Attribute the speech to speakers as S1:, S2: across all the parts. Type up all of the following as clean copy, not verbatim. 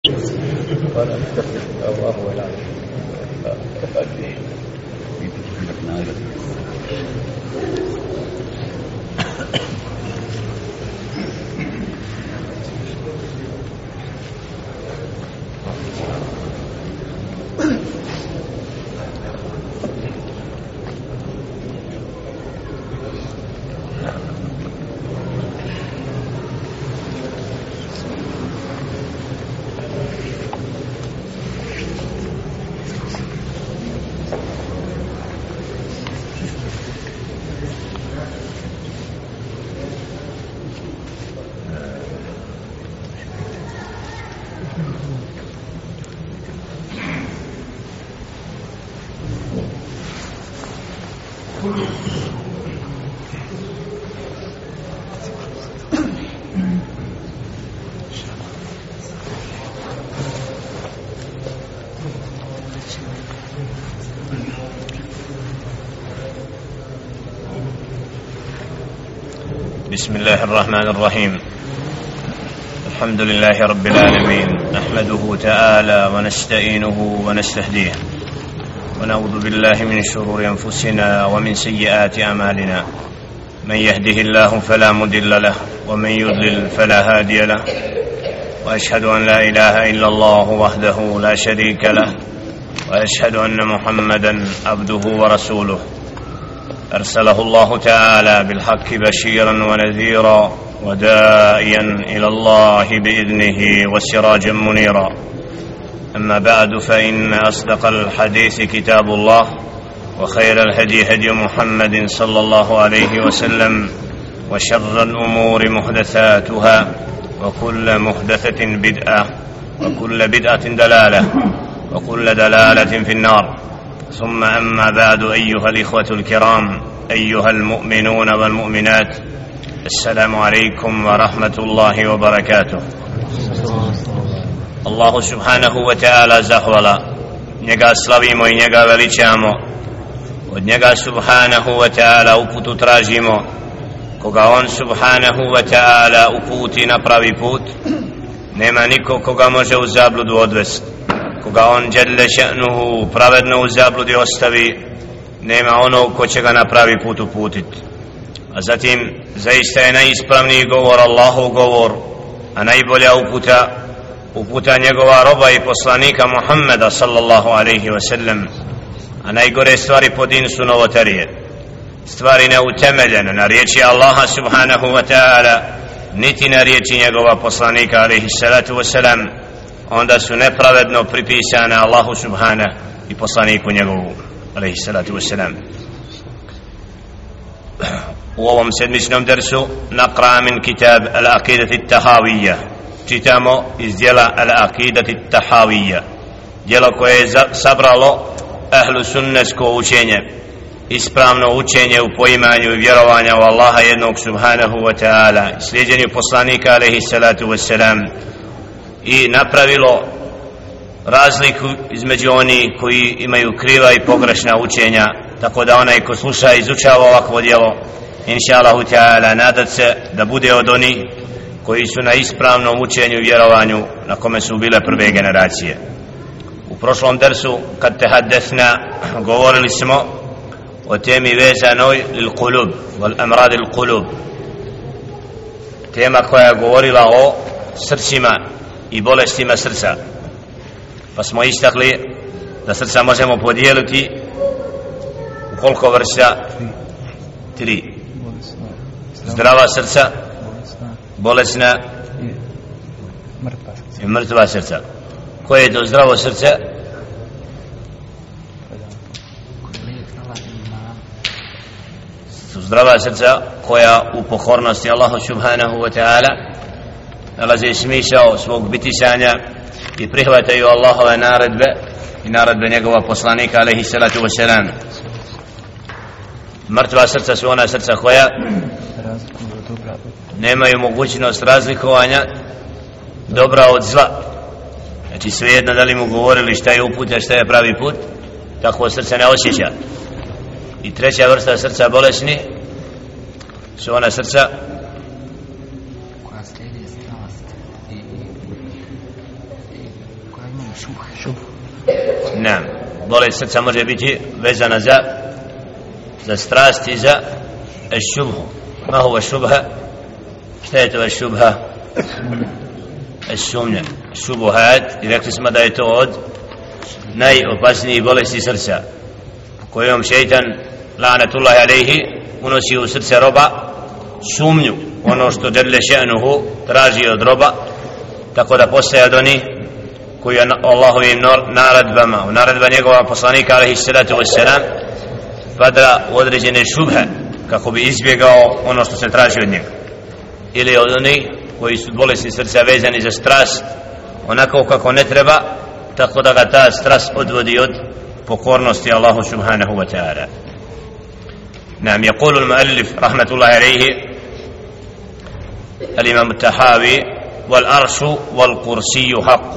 S1: ولا مستفتح الله ولا
S2: بسم الله الرحمن الرحيم. الحمد لله رب العالمين، نحمده تعالى ونستعينه ونستهديه، ونعوذ بالله من شرور أنفسنا ومن سيئات أعمالنا. من يهده الله فلا مضل له، ومن يضلل فلا هادي له، وأشهد أن لا إله إلا الله وحده لا شريك له، وأشهد أن محمدا عبده ورسوله، أرسله الله تعالى بالحق بشيرا ونذيرا وداعيا إلى الله بإذنه وسراجا منيرا. أما بعد، فإن أصدق الحديث كتاب الله، وخير الهدي هدي محمد صلى الله عليه وسلم، وشر الأمور محدثاتها، وكل محدثة بدعة، وكل بدعة دلالة، وكل دلالة في النار. ثم أما بعد، أيها الإخوة الكرام، أيها المؤمنون والمؤمنات، السلام عليكم ورحمة الله وبركاته. Allahu subhanahu wa ta'ala zahvala, njega slavimo i njega veličamo, od njega subhanahu wa ta'ala uputu tražimo. Koga on subhanahu wa ta'ala uputi na pravi put, nema niko koga može u zabludu odvesti. Koga on dželle še'nuhu pravedno u zabludi ostavi, nema onog ko će ga na pravi put uputiti. A zatim zaista je najispravniji govor Allahov govor, a najbolja uputa njegova roba i poslanika Muhammeda sallallahu alaihi wa sallam. A najgore stvari po din su novotarije, stvari neutemeljene na riječi Allaha subhanahu wa ta'ala, niti na riječi njegova poslanika alaihi salatu wa salam, onda su nepravedno pripisane Allahu subhanahu i poslaniku njegovu alaihi salatu wassalam. U ovom sedmičnom dersu naqra min kitab Al-Aqidati Tahawiyya, čitamo iz djela Al-Aqidati Tahawiyya, djelo koje je sabralo ahlu sunnesko učenje, ispravno učenje u poimanju i vjerovanju u Allaha jednog subhanahu wa ta'ala, slijedjenju poslanika alaihi salatu wassalam, i napravilo razliku između onih koji imaju kriva i pogrešna učenja, tako da onaj ko sluša i izučava ovakvo djelo, inša Allahu ta'ala, nadat se da bude od onih koji su na ispravnom učenju i vjerovanju na kome su bile prve generacije. U prošlom dersu, kad tehaddesna, govorili smo o temi vezanoj lil qulub wal amrad il qulub, tema koja je govorila o srcima i bolestima srca, pa smo istakli da srca možemo podijeliti u koliko vrsta? 3. Zdrava srca, bolesna i mrtva srca. Koje je to zdravo srce? Su zdrava srca koja u pokornosti Allahu subhanahu wa ta'ala nalaze smisao svog bitisanja i prihvataju Allahove naredbe i naredbe njegova poslanika alaihi salatu wassalam. Mrtva srca su ona srca koja nemaju mogućnost razlikovanja dobra od zla. Znači svejedno da li mu govorili šta je uput, a šta je pravi put, takvo srce ne osjeća. I treća vrsta srca bolesni su ona srca Naam, bolest srca može biti vezana za strast i za šubhu. Ma huwa šubha? Šta je to šubha? Sumnja, šubuhat, i rekli smo da je to od najopasnijih bolesti srca, kojom šeitan, la'natullahi alejhi, unosi u srce roba sumnju, ono što dželle še'nuhu traži od roba, tako da postaje od onih koji je Allahovim naredbama, u naredba njegova poslanika alejhi salatu vesselam, pada u određene šubhe kako bi izbjegao ono što se traži od njega, ili od onih koji su bolesni srca vezani za strast onako kako ne treba, tako da ga ta strast odvodi od pokornosti Allahu subhanahu wa ta'ala. نعم يقول المؤلف رحمة الله عليه الإمام التحاوي والأرش والكرسي حق.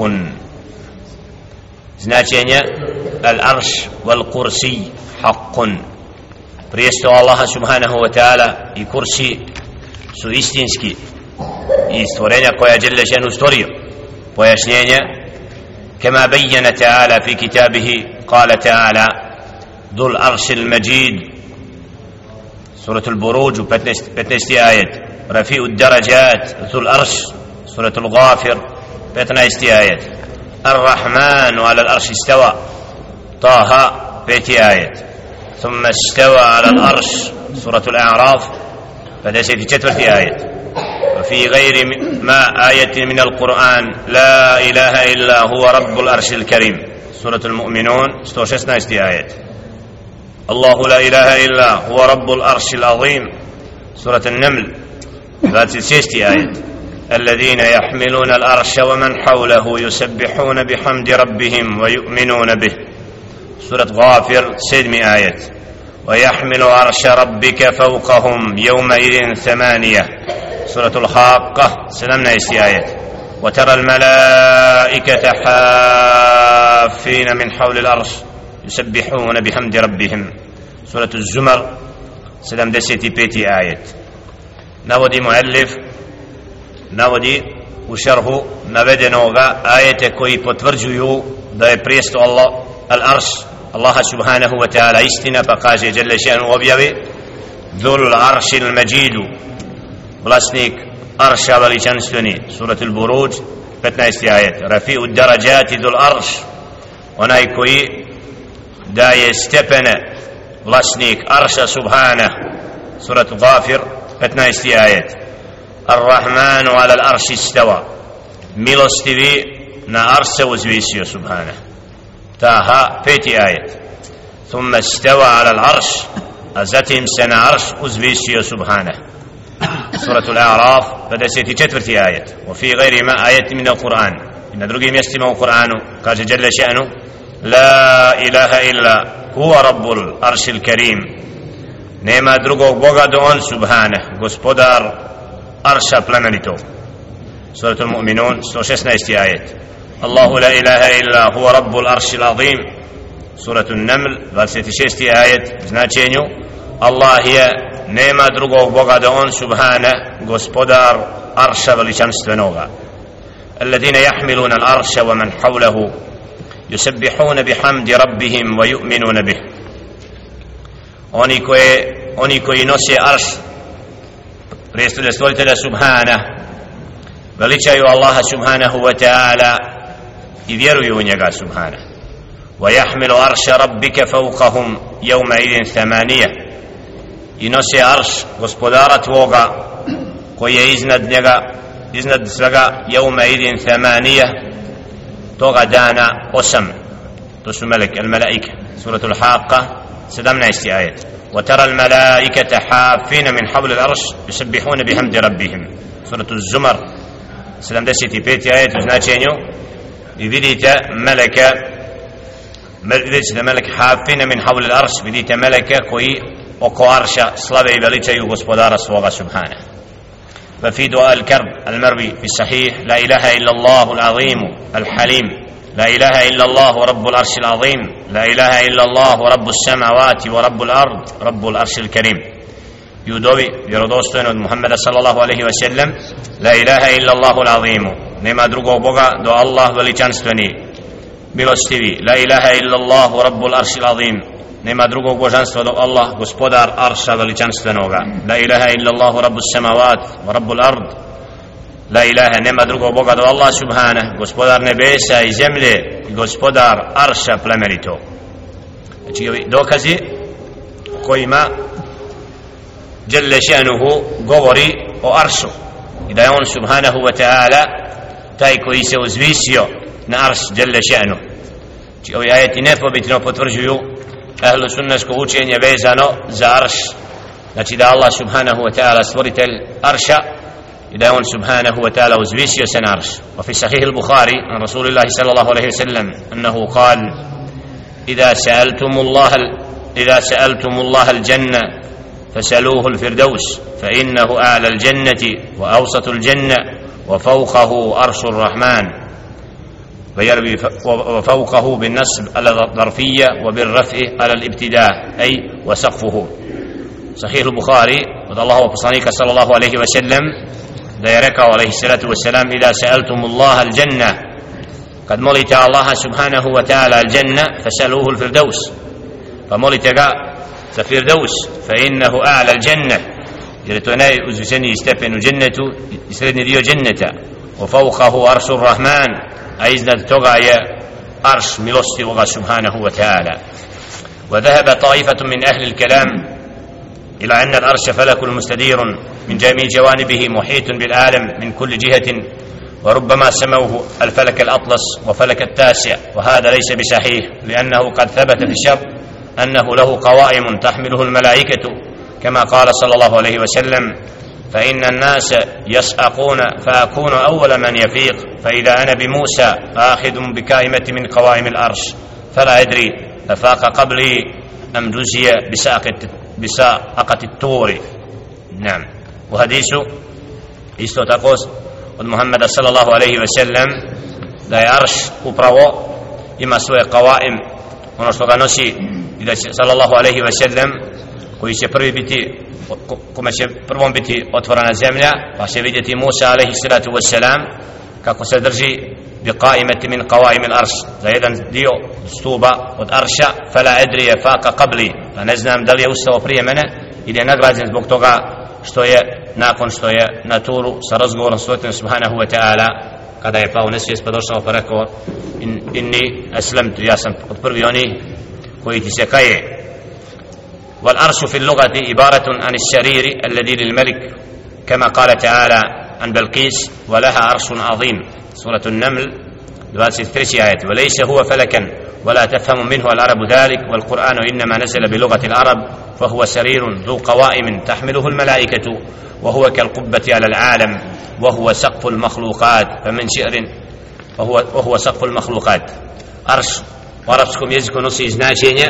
S2: Značenje al-arš wal-kursi haqqun, prijesto Allaha subhanahu wa ta'ala i kursi su istinski i stvorenja koja dželle šanu stvorio. Pojašnjenje: kama bayyana ta'ala fi kitabihi, qala ta'ala dhul arshil majid, suratul buruj 15. ajet, rafi'ud darajat dhul arsh, suratul ghafir 15. ajet, الرحمن على الأرش استوى طه 5. آية، ثم استوى على الأرش سورة الأعراف 14. آية. وفي غير ما آية من القرآن لا إله إلا هو رب الأرش الكريم سورة المؤمنون 16. آية. الله لا إله إلا هو رب الأرش العظيم سورة النمل 36. آية. الذين يحملون الأرش ومن حوله يسبحون بحمد ربهم ويؤمنون به سورة غافر 7. آية. ويحمل عرش ربك فوقهم يومئذ 8 سورة الحاقة 17. آية. وترى الملائكة حافين من حول الأرش يسبحون بحمد ربهم سورة الزمر 75. آية. نودي مؤلف navodi u šerhu navedenoga ajete koji potvrđuju da je prijesto Allah al-arš Allaha subhanahu wa ta'ala istina, pa kaže dželle šanu objavi dhul aršil majidu, vlasnik arša veličanstveni, suratul buruj 15. ajet, rafi'ud darajati dhul arš, onaj koji daje stepene, vlasnik arša subhanah, suratul ghafir 15. ajet, الرحمن على الأرش استوى, milostivi na arš se uzvisio subhanahu, taha 5. ajet, ثم استوى على الأرش, a zatim se na arš uzvisio subhanahu, سورة الأعراف 54. ajet. وفي غير ما آية من القرآن, i na drugim mjestima u Kur'anu kaže dželle šanu la ilaha illa huwa rabbul aršil karim, nema drugog Boga do on subhanahu, gospodar arša plemenitog, suratul mu'minun 116. ajet. Allahu la ilaha illa huwa rabbul aršil azim, suratul naml 26. ajet, značenju Allah je, nema drugog Boga da on subhana, gospodar arša veličanstvenoga. Alladine yahmiluna al-arša wa man hawlahu yusabbihuna bihamdi rabbihim wa yu'minuna bih, oni koji nose arš, prijestolje stvoritelja subhana, veličaju Allaha subhanahu wa ta'ala i vjeruju u njega subhana. Wa yahmilu arsha rabbika fawqahum yawma idin 8, i nose arš gospodara tvoga koji je iznad njega, iznad svega, yawma idin 8, toga dana 8, to su al-malaika, suratul Haqqa 17. ajet. وترى الملائكة حافين من حول الأرش يسبحون بحمد ربهم سورة الزمر 75. آية, značenju i vidite meleke, vidite melek hafina min havl al-arš, vidite meleke koji oko arša slave i veličaju gospodara svoga subhana. ففي دعاء الكرب المروي في الصحيح لا إله إلا الله العظيم الحليم لا إله إلا الله رب العرش العظيم لا إله إلا الله رب السماوات ورب الأرض رب العرش الكريم. يودوي vjerodostojno od Muhammeda sallallahu alejhi ve sellem la ilaha illa Allahu al-azim, nema drugog Boga do Allah veličanstveni, milostivi. La ilaha illallahu rabbul aršil azim, nema drugog božanstva do Allah, gospodar arša veličanstvenoga. La ilaha illallahu rabbus samavat wa rabbul ard, la ilaha, nema drugog Boga do Allah subhanahu, gospodar nebesa i zemlje i gospodar arša plemenito. Znači ovi dokazi kojima Jelle še'nuhu govori o aršu i da je on subhanahu wa ta'ala taj koji se uzvisio na arš Jelle še'nuhu. Znači ovi ajeti nepobitno potvrđuju ahlu sunnesko učenje vezano za arš, znači da Allah subhanahu wa ta'ala stvoritelj arša i da je on subhanahu wa ta'ala uzvisio se na arš. Wa fi sahih al-Bukhari an Rasulillahi sallallahu alaihi wa sallam annahu qal إذا سألتم الله الجنة فسألوه الفردوس فإنه أعلى الجنة وأوسط الجنة وفوقه أرش الرحمن، وفوقه بالنصب على الظرفية وبالرفع على الابتداء أي وسقفه. صحيح البخاري رضي الله وصانيك صلى الله عليه وسلم دايرك عليه الصلاة والسلام إذا سألتم الله الجنة kad molite Allaha subhanahu wa ta'ala al-janna fasaluhu al-firdaus, pa molite ga za firdaus, fa innahu a'la al-janna, jer to je najuzvišeniji stepen u džennetu i srednji dio dženneta. Wa fawqahu aršur rahman, a iznad toga je arš milostivoga subhanahu wa ta'ala. Wa dhahaba ta'ifatun min ahli al-kalam ila anna al-arša falakun mustadirun min jami' jawanibihi muhitun bil alam min kulli jihatin, وربما سموه الفلك الأطلس وفلك التاسع، وهذا ليس بصحيح لأنه قد ثبت في الشرع أنه له قوائم تحمله الملائكة كما قال صلى الله عليه وسلم فإن الناس يسأقون فأكون أول من يفيق، فإذا أنا بموسى آخذ بكائمة من قوائم الأرش فلا أدري أفاق قبلي أم جزي بساقة الطور. نعم. وحديث استوتقوس od Muhammeda sallallahu alaihi ve sellem da je arš upravo ima svoje qawaim, ono što ga nosi, i da će sallallahu alaihi ve sellem koji će prvi biti, kome će prvom biti otvorena zemlja, pa će vidjeti Musa alaihi salatu wassalam kako se drži bi qaimati min qawaim al-arš, za jedan dio stuba od arša. Fala adri faqa qabli, pa ne znam da li je ustao prije mene ili je nagrađen zbog toga što je nakon što je na Turu sa razgovorom s Otcem subhanahu wa ta'ala, kada je pao nesvijest pa došao pa rekao inni aslamtu, ja sam od prvi oni koji ti se kaje. Wal aršu fil lugati ibaratun an šariri alladhi lil malik kama kala ta'ala an Balqis wa laha aršun azim, suratu Naml 23. ajet. Wa lejse huwa falakan ولا تفهم منه العرب ذلك، والقرآن إنما نزل بلغة العرب فهو سرير ذو قوائم تحمله الملائكة وهو كالقبة على العالم وهو سقف المخلوقات، فمن شعر وهو سقف المخلوقات. Arš u arapskom jeziku nosi značenje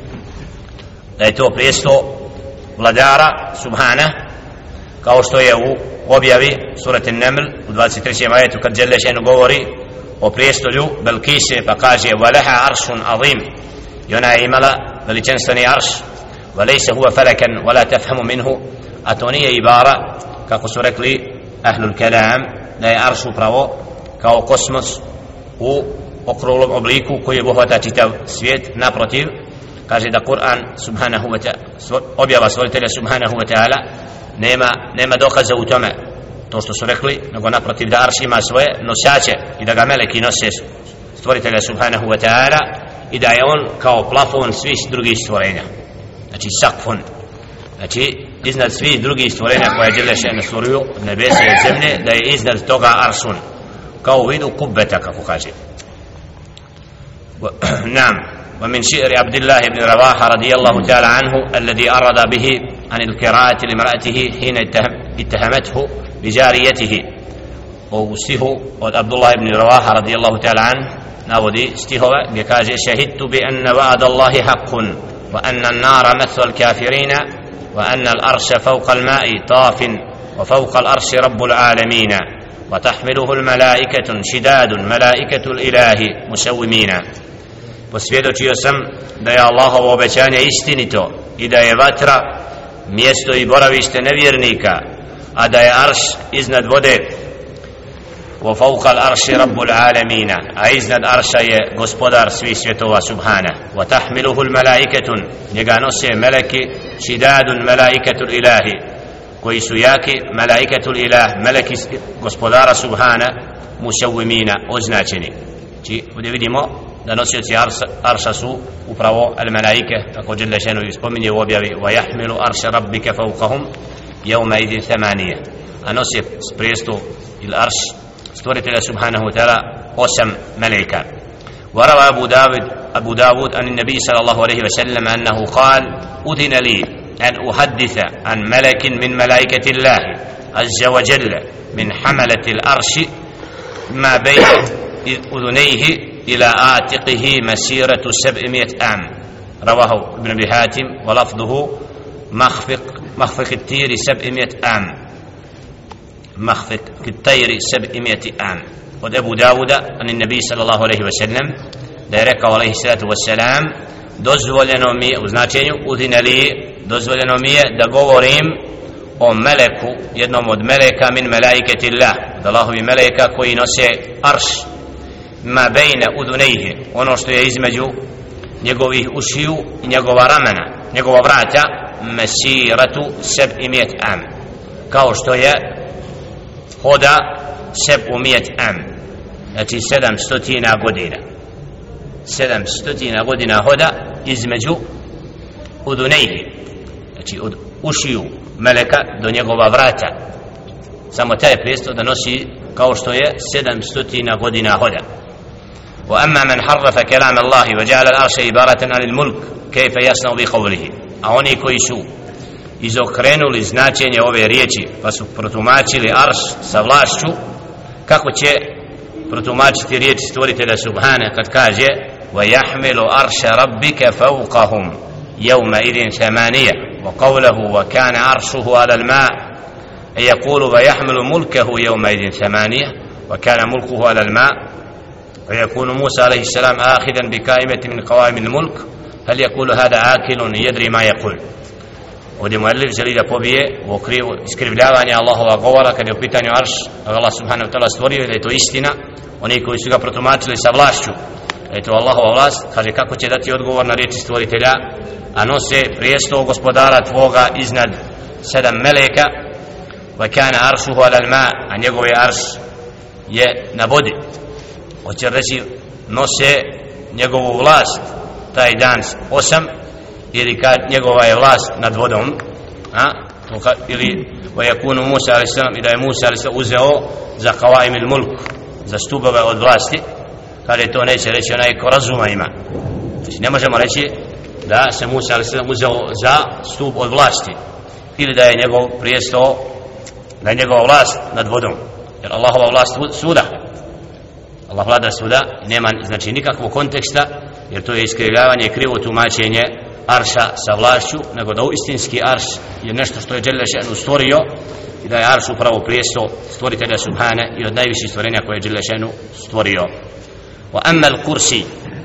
S2: da je to prijesto vladara subhana, kao što je u objavi surati Naml u 23. ajetu kad Jelle še'nuhu govori o prijestolju Balqise, pa kaže walaha aršun azim, i ona je imala veličanstveni arš. Walejse huwa falakan wala tafhamu minhu, a to nije ibara kako su rekli ahlul kalam da je arš upravo kao kosmos u okruglom obliku koji obuhvata čitav svijet. Naprotiv, kaže da Kur'an subhanahu wa ta'ala, objava stvoritelja subhanahu wa ta'ala, nema dokaza u tome to što su rekli, nego naprotiv da arš ima svoje nosače i da ga meleki nose stvoritelja subhanahu wa ta'ala i da je on kao plafon svih drugih stvorenja, znači sakfun, znači iznad svih drugih stvorenja koje Jelle še'nuhu stvorio od nebesa i od zemlje, da je iznad toga aršun kao u vidu kubbeta kako kaže. Naam. ومن شعر عبد الله بن رواحة رضي الله تعالى عنه الذي أرد به عن القراءة لامرأته حين اتهمته بجاريته. وستيه od Abdullah ibn Rawaha radijallahu ta'ala an navodi stihove gdje kaže šahidtu bi anna wa'ada Allahi haqqun wa anna an-nara mathu al-kafirina wa anna al-arsha fawqa al-ma'i tafin wa fawqa al-arshi rabbul alamina wa tahmiluhu al-malaikatun shidadun malaikatu al-ilahi musawwimina. Posvjedočio sam da je Allahovo obećanje istinito i da je vatra mjesto i boravište nevjernika, a da je arš iznad vode وفوق الأرش رب العالمين أيزن الأرش gospodar svih svjetova subhana وتحمله الملائكة njega nose meleki šidadun melaikatul ilahi koji su jaki melaikatul ilah meleki gospodara subhana musawwimina označeni. Či ovdje vidimo da nosioci arša su upravo al-melaike, kako Jalla šanu spominje u objavi وَيَحْمِلُ أَرْشَ رَبِّكَ فَوْقَهُمْ يَوْمَئِذٍ ثَمَانِيَةٌ, a nosi prijestup ili arš stvoritelja subhanahu wa ta'ala 8 melaika. وروى أبو داود عن النبي صلى الله عليه وسلم أنه قال أذن لي أن أحدث عن ملك من ملائكة الله عز وجل من حملة الأرش ما بين أذنيه إلى آتقه مسيرة 700 عام. رواه ابن أبي حاتم ولفظه مخفق الطير 700 عام. مخفق الطير 700 عام. od Ebu Dauda an nabi sallallahu alejhi ve sellem da je rekao alejhi salatu vesselam dozvoljeno mi u značenju udinali dozvoljeno mi je da govorim o meleku, jednom od meleka min melaiketillah, od Allahovi meleka koji nose arš, ma bejne udunejhe, ono što je između njegovih ušiju i njegova ramena, njegova vrata, mesiratu 700 am, kao što je hoda 700 am, znači 700 godina, 700 godina hoda između udunejhe, znači od ušiju meleka do njegova vrata, samo taj prijestup da nosi kao što je 700 godina hoda. وأما من حرف كلام الله وجعل الأرش عبارة عن الملك كيف يصنع بقوله, a oni koji su izokrenuli značenje ove riječi pa su protumačili arš sa vlašću, kako će protumačiti riječ stvoritelja subhana kad kaže وَيَحْمِلُ أَرْشَ رَبِّكَ فَوْقَهُمْ يَوْمَئِذٍ ثَمَانِيَةٌ وقوله وكان عرشه على الماء يقول ويحمل ملكه يومئذ 8 وكان ملكه على الماء ويكون موسى عليه السلام آخذا بقائمة من قوائم الملك هل يقول هذا آكل يدري ما يقول. Ovdje muallif želi da pobije u okrivu iskrivljavanja Allahova govora kad je u pitanju arš, Allah subhanahu wa ta'ala stvorio, da je to istina. Oni koji su ga protumačili sa vlašću da je to Allahova vlast, kaže kako će dati odgovor na riječi stvoritelja, a nose prijestup gospodara tvoga iznad 7 meleka, wa kana arshuhu ala al-ma, a njegov arš je na vodi. Hoće reći nose njegovu vlast taj dan 8, ili kad njegova je vlast nad vodom, ili wa yakunu Musa alayhi salam, i da je Musa alayhi salam uzeo za qawaim al-mulk, za stubove od vlasti, kada to neće reći onaj ko razuma ima. Znači ne možemo reći da se Musa alayhi salam uzeo za stup od vlasti ili da je njegov prijesto, da je njegova vlast nad vodom, jer Allahova vlast suda, Allah vlada suda, nema znači nikakvog konteksta, jer to je iskrivljavanje i krivo tumačenje arša sa vlašću, nego da istinski arš je nešto što je Jalla šanu stvorio i da je arš upravo prijesto stvoritelja subhana i od najviših stvorenja koje je Jalla šanu stvorio. وأما الكرسي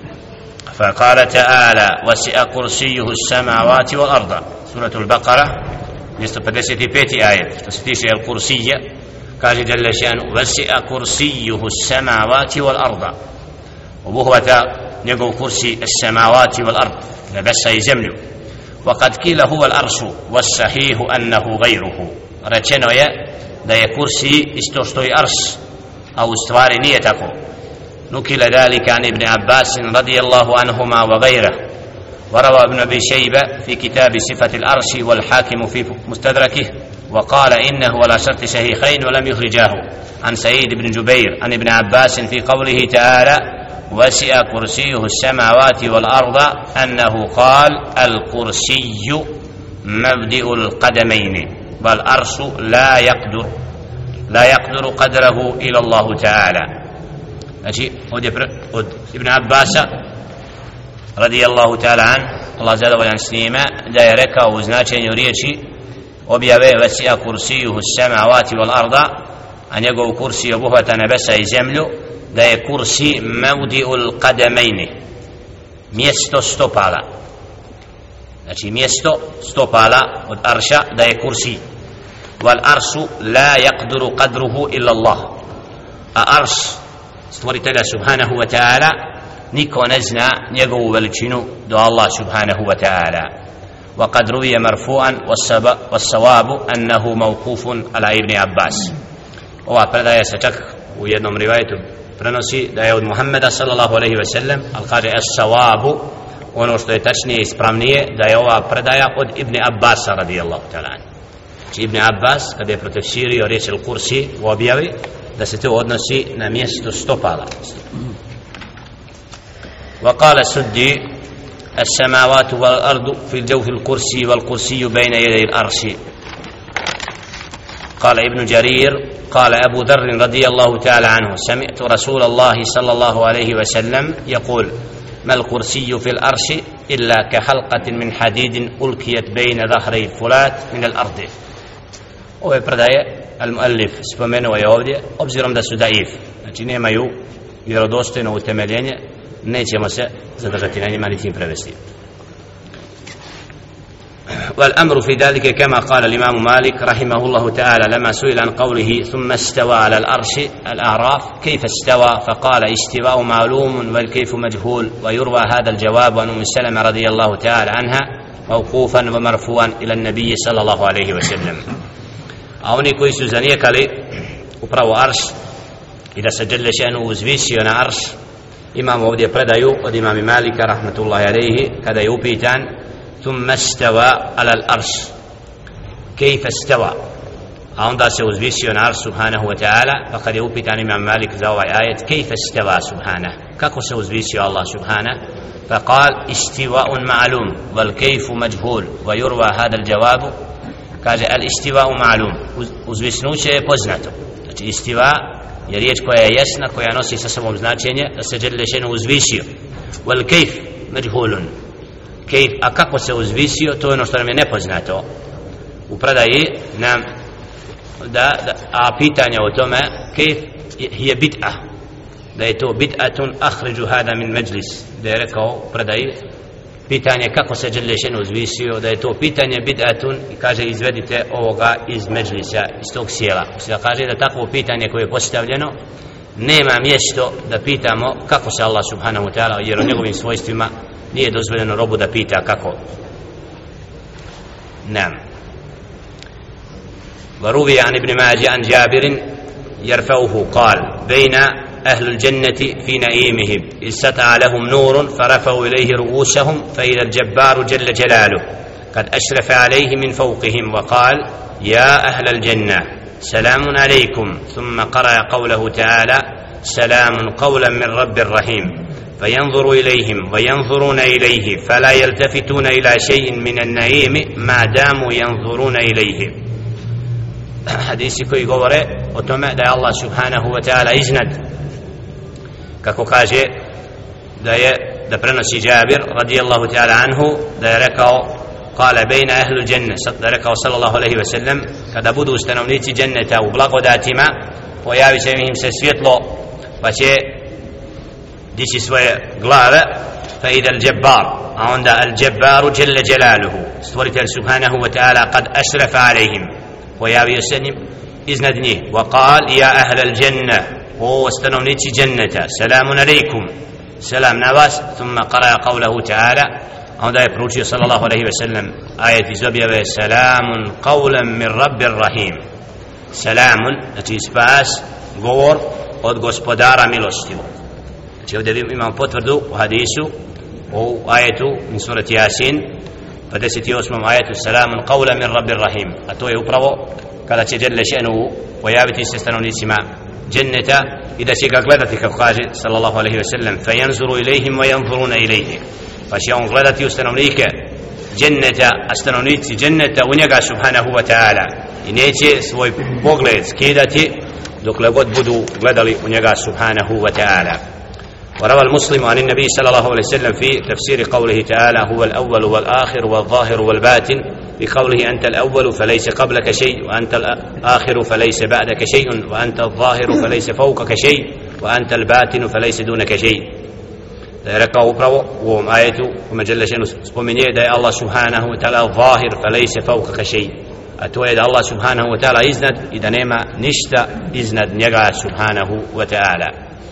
S2: فقال تعالى وسع كرسيه السماوات والأرض, سورة البقرة 155 آية. što se tiče al-kursija, kaže Jalla šanu وسع كرسيه السماوات والأرض, obuhvata njegov kursi as-samawati wal-ard, nebesa i zemlju. وقد قيل هو الأرش والصحيح أنه غيره, rečeno je da je kursi isto što i arš, a u stvari nije tako. نقل ذلك عن ابن عباس رضي الله عنهما وغيره, وروى ابن أبي شيبة في كتاب صفة الأرش والحاكم في مستدركه وقال إنه على شرط شيخين ولم يخرجاه عن سعيد بن جبير عن ابن عباس في قوله تعالى وسع كرسيه السماوات والأرض أنه قال الكرسي مبدئ القدمين والأرش لا يقدر قدره إلى الله تعالى. Znači ovdje od Ibn Abbasa radijallahu ta'ala an, Allah zadovoljan s njime, da je rekao u značenju riječi objave vasi'a kursijuhu samavati wal arda, a njegov kursi obuhvata nebesa i zemlju, da je kursi mevdi'ul qadamejni, mjesto stopala, znači mjesto stopala od arša, da je kursi. Wal aršu la yaqduru qadruhu illa Allah,
S3: a arš stvoritelja subhanahu wa ta'ala niko ne zna njegovu veličinu do Allah subhanahu wa ta'ala. وقد روي مرفوعا والصواب أنه موقوف على ابن عباس. ova predaja se čak u jednom rivajetu prenosi da je od Muhammeda sallallahu alejhi ve sellem, al kaže as-sawabu, ono što je tačnije i ispravnije, da je ova predaja od Ibn Abbasa radijallahu ta'ala. Znači Ibn Abbas kad je protefsirio riječ al-kursi u objavi da se to odnosi na mjesto stopala. وقال السدي السماوات والأرض في الجوف الكرسي والكرسي بين يدي الأرش. قال ابن جرير قال أبو ذر رضي الله تعالى عنه سمعت رسول الله صلى الله عليه وسلم يقول ما الكرسي في الأرش إلا كحلقة من حديد ألقيت بين ظهري فلات من الأرض. Ove predaje al-muallif spomenuo je ovdje obzirom da su daif, znači nemaju vjerodostojno utemeljenje, nećemo se zadržati na njima niti im prevesti. والأمر في ذلك كما قال الإمام مالك رحمه الله تعالى لما سئل عن قوله ثم استوى على الأرش الأعراف كيف استوى فقال استواء معلوم والكيف مجهول. ويروى هذا الجواب عن أم سلمة رضي الله تعالى عنها موقوفا ومرفوعا إلى النبي صلى الله عليه وسلم. A oni koji su zanijekali upravo arš i da se dželle še'nu uzvisio na arš, imamo ovdje predaju od imama Malika rahmetullahi alejhi kada je upitan thumma stawa ala al-arsh kayfa stawa, a onda se uzvisio na arš subhanahu wa ta'ala, pa kad je upitan imam Malik za ovaj ajet kayfa stawa subhanahu, kako se uzvisio Allah subhanahu, فقال استواء معلوم والكيف مجهول. ويروى هذا الجواب kaže al-istiva ma'lum, uzvisnuće je poznato. Znači istiva je riječ koja je jasna, koja nosi sa sobom značenje da se dželle še'nu uzvisio. Wal kayf majhulun, kayf, a kako se uzvisio, to je ono što nam je nepoznato. U predaji nam a pitanje o tome kayf je bid'a, da je to bid'atun akhriju hada min majlis, da je rekao u predaji pitanje kako se dželle še'nu uzvisio, da je to pitanje bid'atun, i kaže izvedite ovoga iz medžlisa, iz tog sjela. Da kaže da takvo pitanje koje je postavljeno nema mjesto da pitamo kako se Allah subhanahu wa ta'ala, jer o njegovim svojstvima nije dozvoljeno robu da pita kako. Nam. وروي عن ابن ماجه عن جابر يرفعه قال بين أهل الجنة في نعيمهم إذ سطع لهم نور فرفعوا إليه رؤوسهم فإذا الجبار جل جلاله قد أشرف عليه من فوقهم وقال يا أهل الجنة سلام عليكم ثم قرأ قوله تعالى سلام قولا من رب رحيم فينظر إليهم وينظرون إليه فلا يلتفتون إلى شيء من النعيم ما داموا ينظرون إليه. Hadisi koji govore o tome da je Allah subhanahu wa ta'ala iznad, kako kaže da prenosi Jabir radijallahu ta'ala anhu da je rekao kale bejna ahlu dženne, da je rekao sallallahu alaihi wa sallam kada budu stanovnici dženneta u blagodatima pojavi se im se svjetlo pa će dići svoje glave fa ida al-jabbar, a onda al-jabbaru jalla jalaluhu, stvoritelj subhanahu wa ta'ala kad ašrafa alaihim, pojavio se njim iznad njih, wa qal ja ahla al-janna, o stanovnici dženneta salamun alaikum, selam na vas. Thumma qara qawlahu ta'ala, a onda je proučio sallallahu alaihi wa sallam ajet iz objave salamun qawlan min rabbir rahim. Salamun, znači spas, govor od gospodara milostivog. Znači ovdje imamo potvrdu u hadisu u ajetu min surati Yasin 58. ajetu salamun qawlan min rabbir rahim, a to je upravo kada će dželle še'nu pojaviti se stanovnicima dženneta i da će ga gledati, kako kaže sallallahu alaihi wa sallam fayanzuru ilayhim wa yanzuruna ilayhi, pa će on gledati u stanovnike dženneta, a stanovnici dženneta u njega subhanahu wa ta'ala, i neće svoj pogled skidati dokle god budu gledali u njega subhanahu wa ta'ala. وروى المسلم عن النبي صلى الله عليه وسلم في تفسير قوله تعالى هو الأول والآخر والظاهر والباطن بقوله أنت الأول فليس قبلك شيء وأنت الآخر فليس بعدك شيء وأنت الظاهر فليس فوقك شيء وأنت الباطن فليس دونك شيء. da je rekao upravo u ovom ajetu kome dželle še'nu spominje da je Allah subhanahu wa ta'ala zahir fa lejse fawqaka shay, a to je da Allah subhanahu wa ta'ala iznad i da nema ništa iznad njega subhanahu wa ta'ala.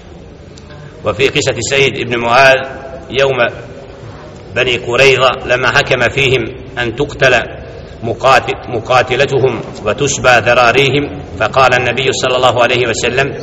S3: وفي قصة سيد بن معاذ يوم بني قريظة لما حكم فيهم أن تقتل مقاتلتهم وتشبى ذراريهم فقال النبي صلى الله عليه وسلم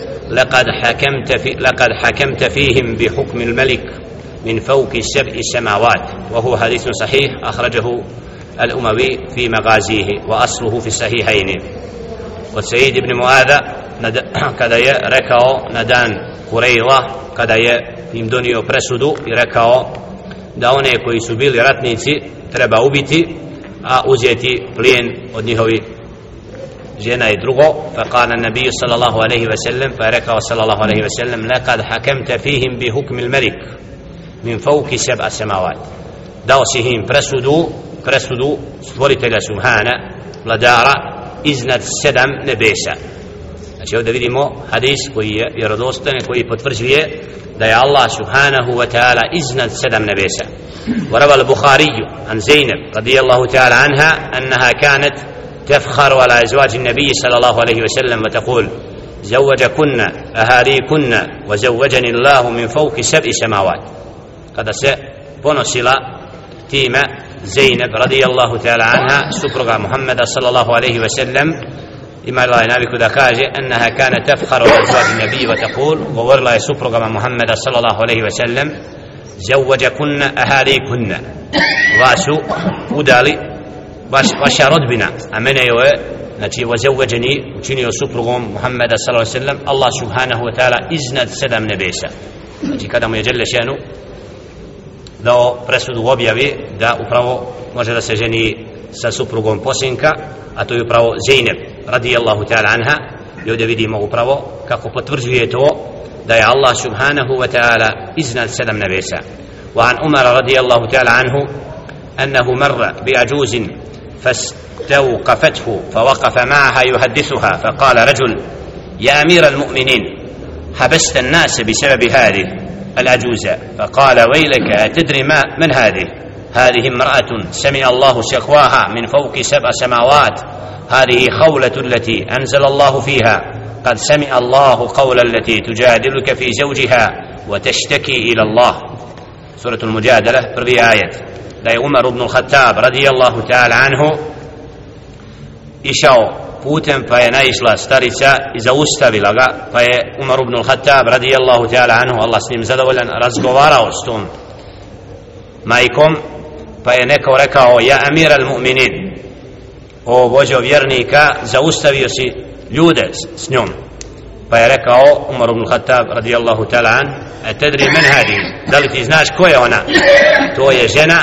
S3: لقد حكمت فيهم بحكم الملك من فوق 7 سماوات وهو حديث صحيح أخرجه الأموي في مغازيه وأصله في الصحيحين. والسيد بن معاذ kada je rekao na dan Kurejla, kada je im donio presudu i rekao da one koji su bili ratnici treba ubiti, a uzeti plijen od njihovi žena i drugo. فقال النبي صلى الله عليه وسلم, pa je rekao sallallahu alaihi wasallam, لقد حكمت فيهم بحكم الملك من فوق 7 سماوات, dao si im presudu stvoritelja subhana, vladara iznad 7 nebesa. Znači ovdje vidimo hadis koji je vjerodostojan, koji potvrđuje da je Allah subhanahu wa ta'ala iznad 7 nebesa. وروى البخاري عن زينب رضي الله تعالى عنها أنها كانت تفخر على أزواج النبي صلى الله عليه وسلم وتقول زوجكن أهاليكن وزوجني الله من فوق 7 سماوات. kada se ponosila time Zeynep radijallahu ta'ala anha, supruga Muhammeda sallallahu alaihi wa sallam, imala je naviku da kaže enneha kana tafharu azvađi nabiji wa taqul, govorila je suprugama Muhammeda sallallahu alaihi wa sallam, zawwajakunna ahalikunna, vas su udali vaša rodbina, a mene je, znači vazawwađeni, učinio suprugom Muhammeda sallallahu alaihi wa sallam Allah subhanahu wa ta'ala iznad 7 nebesa. Znači kada mu je dželle šanu dao presudu objavi da upravo može da se ženi sa suprugom posinka, a to je upravo Zeynep radijallahu ta'ala anha. I ovdje vidimo upravo kako potvrđuje to da je Allah subhanahu wa ta'ala iznad 7 nebesa. وعن عمر رضي الله تعالى عنه أنه مر بعجوز فاستوقفته فوقف معها يحدثها فقال رجل يا أمير المؤمنين حبست الناس بسبب هذه العجوزة. فقال ويلك أتدري من هذه امرأة سمع الله شكواها من فوق 7 سماوات, هذه خولة التي أنزل الله فيها قد سمع الله قول التي تجادلك في زوجها وتشتكي إلى الله. سورة المجادلة prvi ajet. Da je Umar ibn al-Khattab radijallahu ta'ala anhu išao putem, pa je naišla starica i zaustavila ga, pa je Umar ibn al-Khattab radijallahu ta'ala anhu, Allah s njim zadovoljan, razgovarao s tom majkom, pa je neko rekao ja amir al-mu'minin, o vođo vjernika, zaustavio si ljude s njom. Pa je rekao Umar ibn al-Khattab radijallahu ta'ala an, a tedri men hadi, da li ti znaš ko je ona? To je žena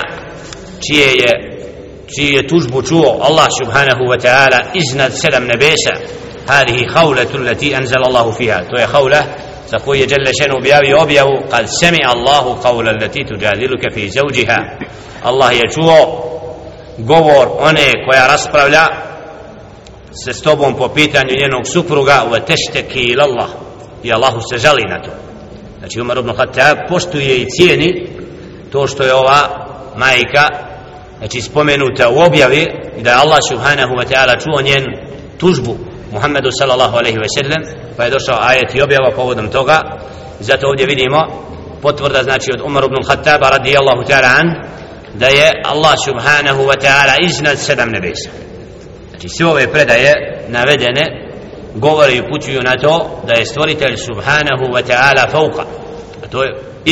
S3: čiji je tužbu čuo Allah subhanahu wa ta'ala iznad 7 nebesa. Hadihi khawlatu allati anzala Allahu fiha, to je khawla za koju je dželle šanu objavio objavu kad sami Allahu qawla allati tujadiluka fi zawjiha. Allah je čuo govor one koja raspravlja se s tobom po pitanju njenog supruga, wa tashtaki ila Allah, i Allahu se žali na to. Znači Umar ibn Khattab poštuje i cijeni to što je ova majka, znači spomenuta u objavi, i da je Allah subhanahu wa ta'ala čuo njen tužbu Muhammedu sallallahu alaihi wa sallam, pa je došao ajet i objava povodom toga. Zato ovdje vidimo potvrda, znači od Umar ibn Khattaba radijallahu ta'ala an, da je Allah subhanahu wa ta'ala iznad 7 nebesa. Znači sve ove predaje navedene govore i upućuju na to da je stvoritelj subhanahu wa ta'ala fauqa, a to je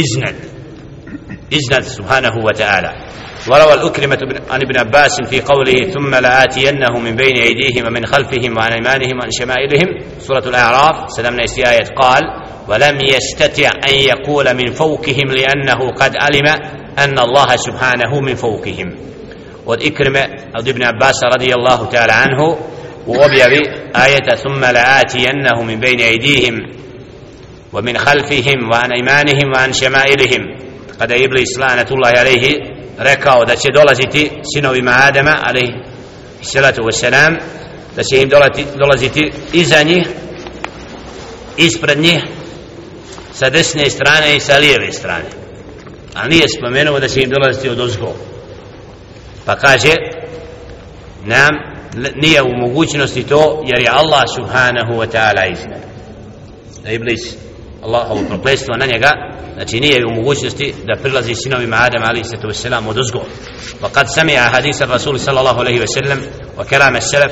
S3: iznad subhanahu wa ta'ala. وروى الأكرمة عن ابن عباس في قوله ثم لآتينهم من بين أيديهم ومن خلفهم وعن أيمانهم وعن شمائلهم, سورة الأعراف 17 آية, قال ولم يستطع أن يقول من فوقهم لأنه قد علم أن الله سبحانه من فوقهم. od Ikrime od Ibn Abbas radijallahu ta'ala anhu u objavi ajeta thumma la'atiyannahum min bayni aydihim wa min khalfihim wa an aymanihim wa an shama'ilihim, kada je Iblis la'natullahi alayhi rekao da će dolaziti sinovima Adama alayhi salatu wassalam, da će im dolaziti iza njih, ispred njih, sa desne strane i sa lijeve strane, a nije spomenuo da će im dolaziti odozgo. Pa kaže nam nije u mogućnosti to, jer je Allah subhanahu wa ta'ala iznad. Da Iblis, Allahovo prokletstvo na njega, znači nije u mogućnosti da prilazi sinovima Adama alaihi sallatu wassalam odozgo. وقد سمع حديث الرسول صلى الله عليه وسلم وكلام السلف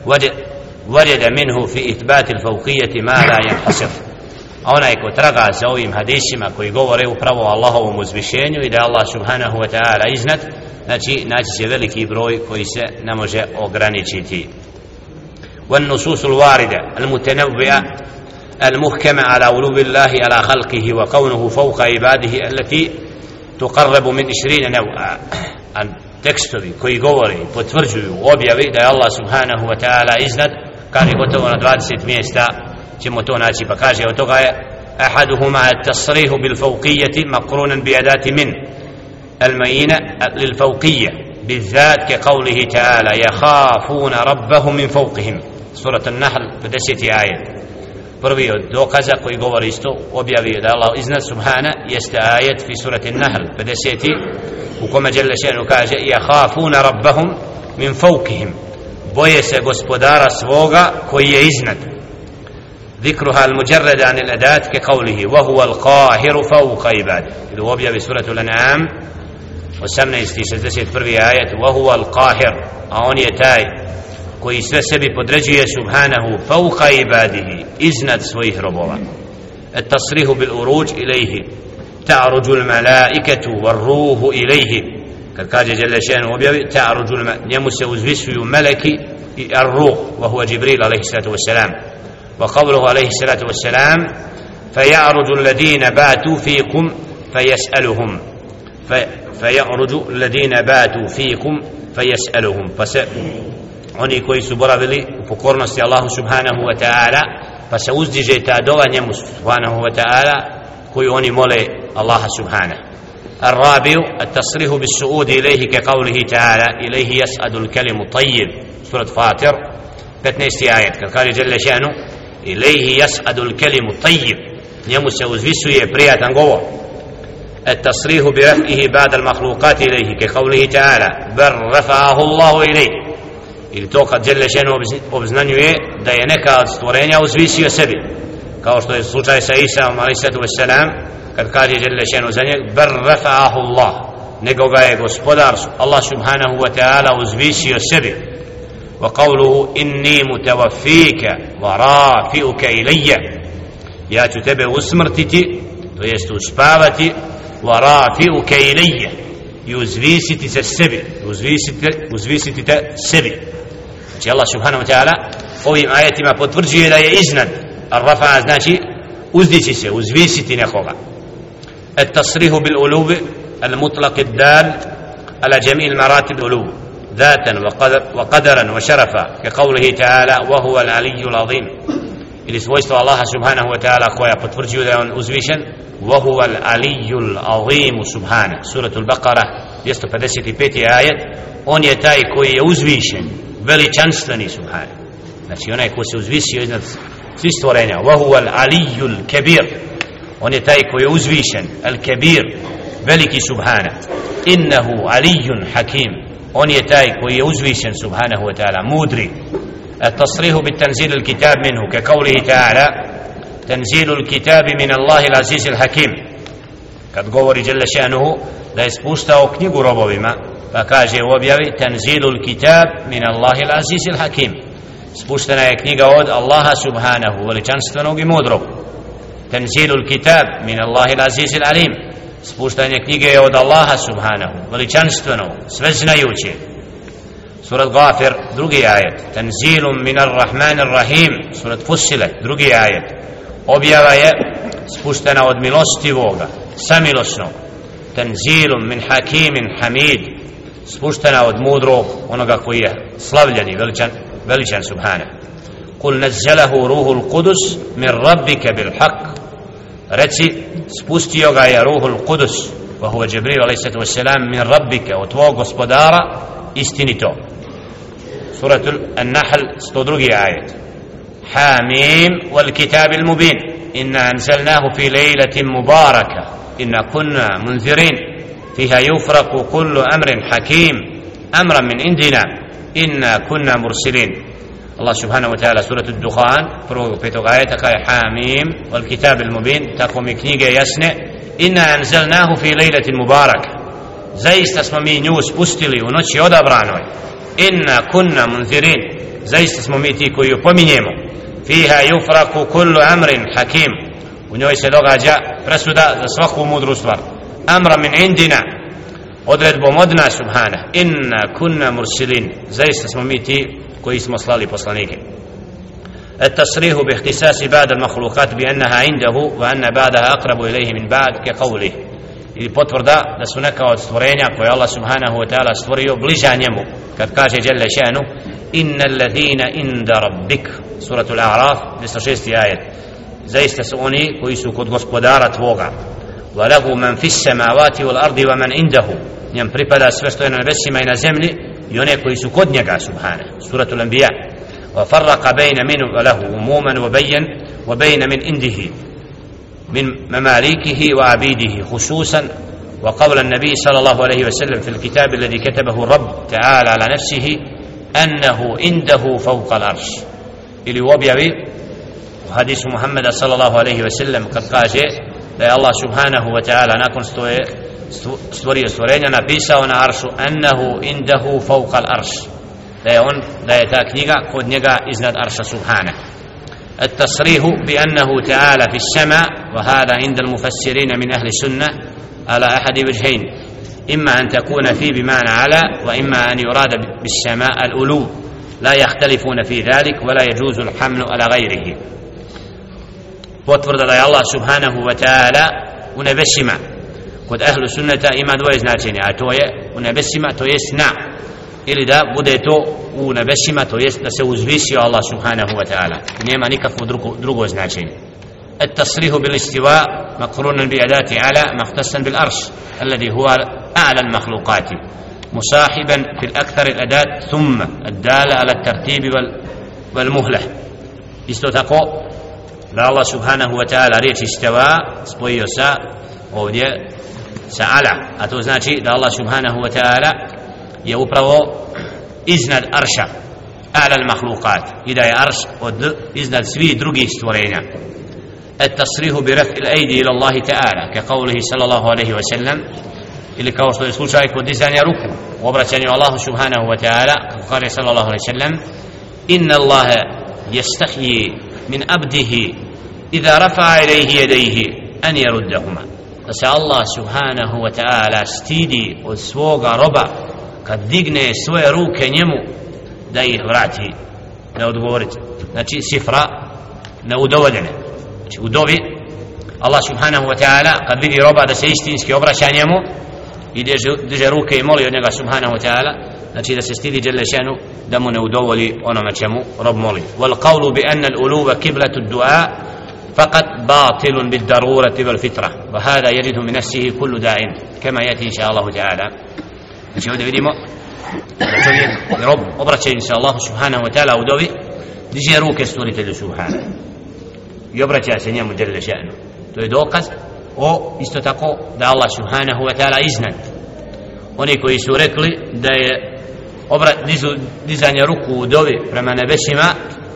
S3: وجد منه في إثبات الفوقية ما لا ينحصر. Onaj ko traga za ovim hadisima koji govore upravo o Allahovom uzvišenju i da Allah subhanahu wa ta'ala iznad, znači naći se veliki broj koji se ne može ograničiti. والنصوص الواردة المتنوعة المحكمة على علو الله على خلقه وكونه فوق عباده التي تقرب من 20 نوعا. tekstovi koji govore i potvrđuju objavi da je Allah subhanahu wa ta'ala iznad, kaže gotovo na 20 mjesta ćemo to naći, pa kaže od toga je ahaduhuma at-tasrihu bil fawqiyyati maqrunan bi adati min al-mayna lil fawqiyya bizat ka qawlihi ta'ala yakhafuna rabbahum min fawqihim, sura an-nahl 50. ajet. Prvi od dokaza koji govori isto objavi da Allah iznad subhana jeste ajet fi surati an-nahl 50. u kome dželle šanu kaže yakhafuna rabbahum min fawqihim, boje se gospodara svoga koji je iznad. ذكرها المجرد عن الأداة كقوله وهو القاهر فوق عباده. إذا وبيا بسورة الأنعام وسمنا استيسد فرقي آية وهو القاهر أون يتاي koji sve sebi podređuje subhanahu fauqa ibadihi, iznad svojih robova. التصريح بالأروج إليه تعرج الملائكة والروح إليه, kad kaže جل شأنه objavi تعرج njemu se uzvisuju meleki i ar-ruh وهو جبريل عليه الصلاة والسلام. وقوله عليه الصلاة والسلام فيعرج الذين باتوا فيكم فيسألهم فيعرج الذين باتوا فيكم فيسألهم, oni koji su boravili u pokornosti Allahu subhanahu wa ta'ala pa se uzdiže ta dova njemu subhanahu wa ta'ala koju oni mole Allaha subhanahu. الرابع التصريح بالسعود إليه كقوله تعالى إليه يسعد الكلم الطيب, سورة فاطر 15. آية, kad kaže جل شأنه إليه يسعد الكلم الطيب, njemu se uzvisuje prijatan govor. التصريح برفعه بعد المخلوقات إليه كقوله تعالى بل رفعه الله إليه, ili to kad dželle šenu obznanjuje da je neka od stvorenja uzvisio sebi, kao što je slučaj sa Isaom alejssalatu vesselam, kad kaže dželle šenu za njega bar rafa'ahu Allah, nego ga je gospodar Allah subhanahu wa ta'ala uzvisio sebi. Wa qawluhu inni mutawaffika wa rafi'uka ilayya, ja ću tebe usmrtiti, to jest uspavati, wa rafi'uka ilayya, i uzvisiti se sebi, uzvisiti te sebi. Znači Allah subhanahu wa ta'ala ovim ajetima potvrđuje da je iznad. Ar-rafa znači uzdići se, uzvisiti nekoga. التصريح بالألوب المطلق الدال على جميع المراتب الألوب ذاتا وقدرا وشرفا كقوله تعالى وهو العلي العظيم, ili svojstvo Allaha subhanahu wa ta'ala koja potvrđuju da je on uzvišen. وهو العلي العظيم سبحانه, suratul Baqara 255. ajet. On je taj koji je uzvišen, veličanstveni subhane, znači onaj ko se uzvisio iznad svih stvorenja. وهو العلي الكبير, on je taj koji je uzvišen, al-kabir, veliki subhana. innahu aliyyun hakim, on je taj koji je uzvišen subhanahu wa ta'ala, mudri. التصريح بالتنزيل الكتاب منه كقوله تعالى تنزيل الكتاب من الله العزيز الحكيم, kad govori dželle šanuhu da je spuštao knjigu robovima, pa kaže u objavi tanzilul kitab min Allahi al-aziz al-hakim, spuštena je knjiga od Allaha subhanahu veličanstvenog i mudrog. Tanzilul kitab min Allahi al-aziz al-alim, spuštanje knjige je od Allaha subhanahu veličanstvenog, sveznajućeg. Surat Ghafir 2. ajet, tanzilun min ar-rahman ar-rahim, surat Fussilet 2. ajet, objava je spuštena od milostivoga, samilosnog. Tanzilun min hakimin hamid, spuštena od mudrog, onoga koji je slavljen i veličan subhana. Kul nazzalahu ruhul kudus min rabbika bil haq, reci spustio ga je ruhul kudus, wa huwa Jibril alejssalatu vesselam, min rabbika, od tvog gospodara, istinito. Suratul An-Nahl 102. ajet. Hamim wal kitabil mubin inna anzalnahu fi lejlatin mubaraka inna kunna munzirin fiha yufraqu kullu amrin hakim amran min indina inna kunna mursilin. Allah subhanahu wa ta'ala surat Ad-Dukhan prvog 5. ajeta kaže Hamim wal kitab al mubin, tako mi knjige jasne, inna anzalnahu fi lejletin mubarak, zaista smo mi nju spustili u noći odabranoj, inna kunna munzirin, zaista smo mi ti koji opominjemo, fiha yufraku kullu amrin hakim, u njoj se događa presuda za svaku mudru stvar, amra min indina, odredbom od nas subhana, inna kunna mursilin, zaista smo mi ti koji smo slali poslanike. التصريح باختصاص بعض المخلوقات بأنها عنده وأن بعضها أقرب إليه من بعض كقوله, ili potvrda da su neka od stvorenja koje Allah subhanahu wa ta'ala stvorio bliža njemu, kad kaže jalla šanu innal ladhina inda rabbik, suratul A'raf 206. ajet, zaista su oni koji su kod gospodara tvoga, wa lahu man fis samawati wal ardi wa man indahu, njem pripada sve što je na nebesima i na zemlji i one koji su kod njega subhanahu, suratul Anbiya. وفرق بين منه وله عموما وبين من عنده من مماليكه وعبيده خصوصا، وقول النبي صلى الله عليه وسلم في الكتاب الذي كتبه الرب تعالى على نفسه أنه عنده فوق العرش، ili u objavi u hadisu Muhammeda sallallahu alaihi wa sallam kad kaže da je Allah subhanahu wa ta'ala nakon što je stvorio stvorenja napisao na aršu annahu indahu fawqa al-arsh, da je ta knjiga kod njega iznad arša subhana. التصريح بأنه تعالى في السماء، وهذا عند المفسرين من أهل السنة على أحد وجهين، إما أن تكون فيه بمعنى على، وإما أن يراد بالسماء الألو، لا يختلفون في ذلك ولا يجوز الحمل على غيره. potvrda da je Allah subhanahu wa ta'ala u nebesima. Kod ahlu sunnata ima dvoje značenja, a to je u nebesima, to jest na, ili da bude to u nebesima, to jest da se uzvisio Allah subhanahu wa ta'ala, nema nikakvo drugo značenje. التصريح بالاستواء مقرون بأداة على مختصا بالأرش الذي هو أعلى المخلوقات، مصاحبا في الأكثر الأداة ثم الدالة على الترتيب والمهلة. isto tako da Allah subhanahu wa ta'ala riječ istava spojio sa ovdje sa ala, a to znači da Allah subhanahu wa ta'ala je upravo iznad arša, ala al-mahlukat, i da je arš iznad svih drugih stvorenja. التصريح برفع الأيدي إلى الله تعالى كقوله صلى الله عليه وسلم، ili kao što je slučaj kod dizanja ruku u obraćanju Allahu subhanahu wa ta'ala, kako kaže sallallahu alaihi wa sallam inna Allaha yastahyi min abdihi idha rafa'a ilayhi yadayhi an yaruddahuma, da se Allah subhanahu wa ta'ala stidi od svoga roba kad digne svoje ruke njemu da ih vrati, da odgovori. Znači sifra neudovoljene. Znači u dovi Allah subhanahu wa ta'ala kad vidi roba da se istinski obraća njemu i diže ruke i moli od njega subhanahu wa ta'ala, znači da se stidi dželle šanu da mu ne udovolji onome čemu rob moli. Wal qawlu bi anna al-uluwa qiblatu ad-du'a faqat batilun bid-darurati wal fitra, wa hada yaridu min nafsihi kullu da'in kama yati insha Allah ta'ala. Znači ovdje vidimo da čovjek rob obraćajući se Allahu subhanahu wa ta'ala u dovi diže ruke stvoritelju subhanahu i obraća se njemu dželle šanu. To je dokaz o isto tako da Allah subhanahu wa ta'ala iznad. Oni koji su rekli da je dizanje ruku u dovi prema nebesima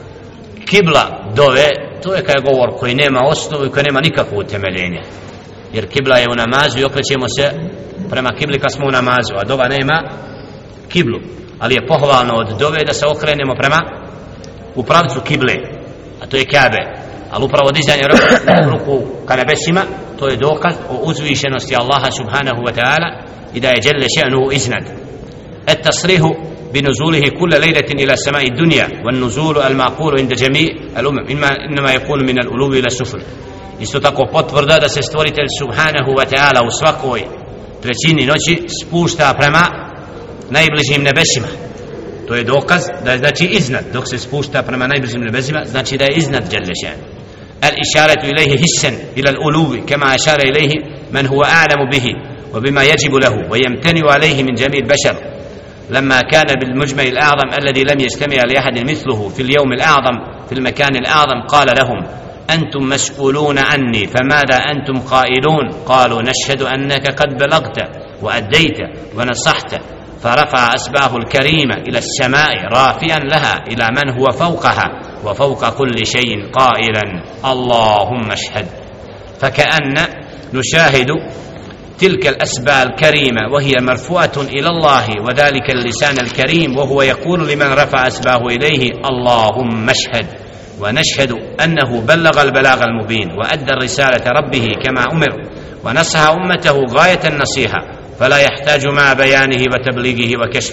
S3: kibla dove, to je kaj govor koji nema osnovu i koji nema nikakvo utemeljenje, jer kibla je u namazu i okrećemo se prema kibli kad smo u namazu, a dova nema kiblu, ali je pohvalno od dove da se okrenemo prema u pravcu kible, a to je Kabe. Ali upravo dizanje ruku ka nebesima, to je dokaz o uzvišenosti Allaha subhanahu wa ta'ala i da je dželle še'nuhu iznad. التصريح بنزوله كل ليلة إلى سماء الدنيا والنزول المعقول عند جميع الأمم إنما يكون من الألو إلى السفل. isto tako potvrda da se stvoritelj subhanahu wa ta'ala u svakoj trećini noći spušta prema najbližim nebesima. To je dokaz da je znači iznad, dok se spušta prema najbližim nebesima znači da je iznad dželle še'nuhu. الإشارة إليه حسا إلى الألو كما أشار إليه من هو أعلم به وبما يجب له ويمتنع عليه من جميع البشر، لما كان بالمجمع الأعظم الذي لم يجتمع لأحد مثله في اليوم الأعظم في المكان الأعظم قال لهم أنتم مسؤولون عني فماذا أنتم قائلون؟ قالوا نشهد أنك قد بلغت وأديت ونصحت فرفع أسباه الكريمة إلى السماء رافعا لها إلى من هو فوقها وفوق كل شيء قائلا اللهم اشهد. فكأن نشاهد تلك الأسباء الكريمة وهي مرفوعة إلى الله وذلك اللسان الكريم وهو يقول لمن رفع أسباه إليه اللهم اشهد. ونشهد أنه بلغ البلاغ المبين وأدى الرسالة ربه كما أمر ونصح أمته غاية النصيحة فلا يحتاج مع بيانه وتبليغه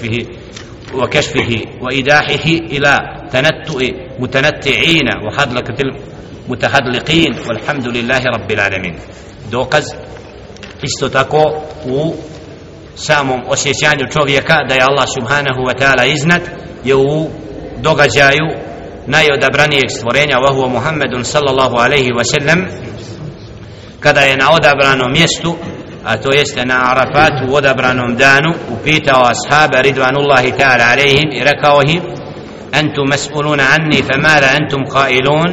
S3: وكشفه وإيضاحه إلى تنتؤ متنتعين وحدلقة المتحدلقين والحمد لله رب العالمين. dokaz isto tako u samom osjećanju čovjeka da je Allah subhanahu wa ta'ala iznad je u događaju najodabranijeg stvorenja wa huwa Muhammedun sallallahu alaihi wa sallam, kada je na odabranom mjestu, a to jeste na Arafatu u odabranom danu, upitao ashaba ridvanullahi ta'ala alaihim i rekao im antum mas'uluna anni famada antum qailun,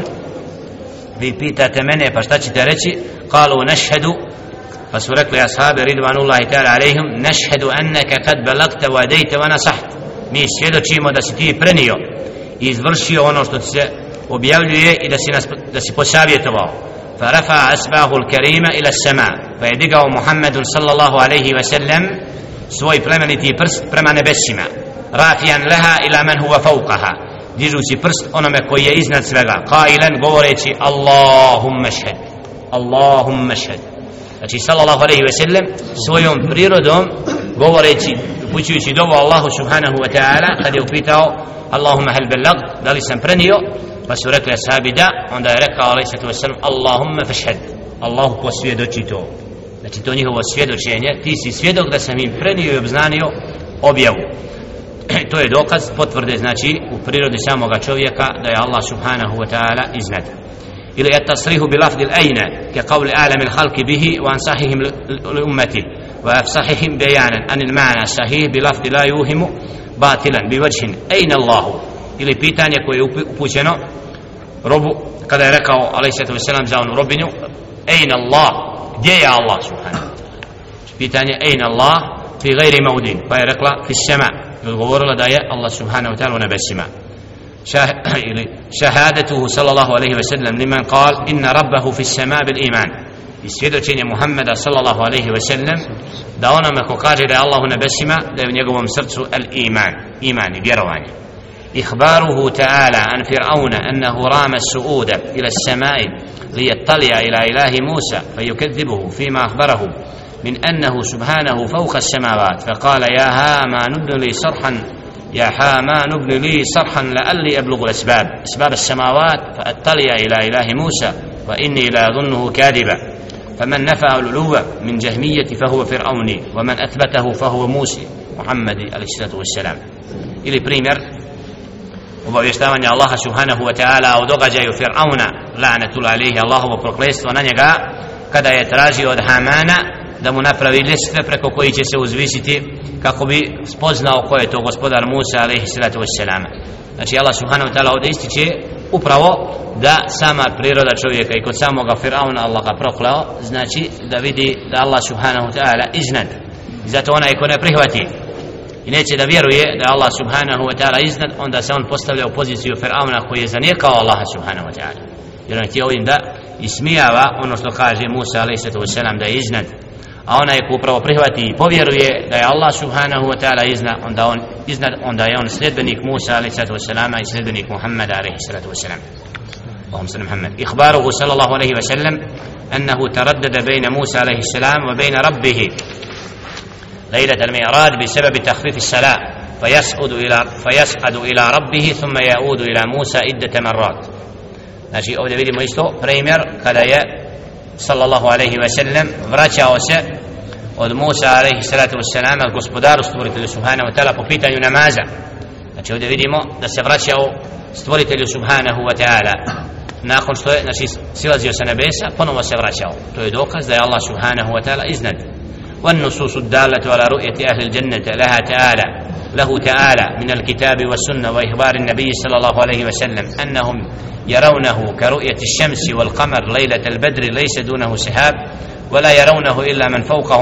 S3: vi pitate mene pa šta ćete reći? Qalu nashhadu, pa su rekli ashabi ridvanullahi ta'ala alaihim nashhadu annaka kad balagta wa adejta wa nasahta, mi svjedočimo da si ti prenio i izvršio ono što ti se objavljuje i da si posavjetovao. فرفع أسباه الكريمة إلى السماء فيدقوا محمد صلى الله عليه وسلم svoj plemeniti prst prema nebesima rafijan leha ila man huwa fawqaha, dižući prst onome koji je iznad svega, qailan, govoreći Allahumma shhad, Allahumma shhad. Znači sallallahu alaihi wa sallam svojom prirodom govoreći, upućujući dovu Allahu subhanahu wa ta'ala kad je upitao Allahumma hal ballag, da li sam prenio, pa su rekli ashabi da, onda je rekao alaihi sallatu wa sallam Allahumma fashhad, Allahu posvjedoči to. Znači to njihovo svjedočenje, ti si svjedok da sam im prenio i obznanio objavu. To je dokaz potvrde, znači u prirodi samoga čovjeka da je Allah subhanahu wa ta'ala iznad. Ili je tasrihu bi lafdi l'ajna ke qavli alami l'halki bihi wa ansahihim l'ummati wa afsahihim bejanan anil ma'na sahih bi lafdi la yuhimu batilan bi vajhin ajna Allahu. Ili pitanje koje je upućeno robu kada je rekao alaihi sallatu wa sallam za onu robinju ajna Allah, gdje je Allah subhanahu. Pitanje ajna Allah fi gajri maudin, pa je rekla fi sema, i odgovorila da je Allah subhanahu wa ta'ala u nebesima. Šahadatuhu sallallahu alaihi wa sallam liman qal inna rabbahu fi sema bil iman, i svjedočenje Muhammeda sallallahu alaihi wa sallam da onome ko kaže da je Allah u nebesima, da je u njegovom srcu al iman, iman i vjerovanje. إخباره تعالى عن فرعون أنه رام السعود إلى السماء ليطلع إلى إله موسى فيكذبه فيما أخبره من أنه سبحانه فوق السماوات فقال يا هامان ابن لي صرحا لعلي أبلغ أسباب السماوات فأطلع إلى إله موسى وإني لا أظنه كاذبا. فمن نفى العلو من جهمية فهو فرعوني ومن أثبته فهو موسى محمد عليه الصلاة والسلام. إلي بريمير obavještavanje Allaha subhanahu wa ta'ala o događaju Fir'auna la'natul alejhi, Allahovo prokletstvo na njega, kada je tražio od Hamana da mu napravi ljestve preko koji će se uzvisiti kako bi spoznao ko je to gospodar Musa alejhi salatu wassalam. Znači Allah subhanahu wa ta'ala ovdje ističe upravo da sama priroda čovjeka i kod samoga Fir'auna Allah ga prokleo, znači da vidi da Allah subhanahu wa ta'ala iznad. Zato onaj ko ne prihvati i neće da vjeruje da Allah subhanahu wa ta'ala iznad, onda se on postavlja u poziciju Fir'auna koji je zanijekao Allaha subhanahu wa ta'ala, jer on htio ovim da ismijava ono što kaže Musa alaihi sallatu wassalam da je iznad, a onaj ko upravo prihvati i povjeruje da je Allah subhanahu wa ta'ala iznad, onda je on sljedbenik Musa alaihi sallatu wassalama i sljedbenik Muhammada alaihi sallatu wassalam. Allahumma salli Muhammad. Ikhbaruhu sallallahu alaihi wasallam annahu taraddada bejna Musa alaihi salam wa bejna rabbihi ليلة المعراج بسبب تخفيف الصلاة فيصعد إلى ربه ثم يعود إلى موسى عدة مرات. Znači ovdje vidimo isto primjer kada je sallallahu alaihi wa sallam vraćao se od Musa alaihi salatu wassalam gospodaru stvoritelju subhanahu wa ta'ala po pitanju namaza. Znači ovdje vidimo da se vraćao stvoritelju subhanahu wa ta'ala nakon što je, znači, silazio sa nebesa, ponovo se vraćao. To je dokaz da je Allah subhanahu wa ta'ala iznad. والنصوص الدالة على رؤية أهل الجنة له تعالى من الكتاب والسنة وإخبار النبي صلى الله عليه وسلم أنهم يرونه كرؤية الشمس والقمر ليلة البدر ليس دونه سحاب ولا يرونه إلا من فوقهم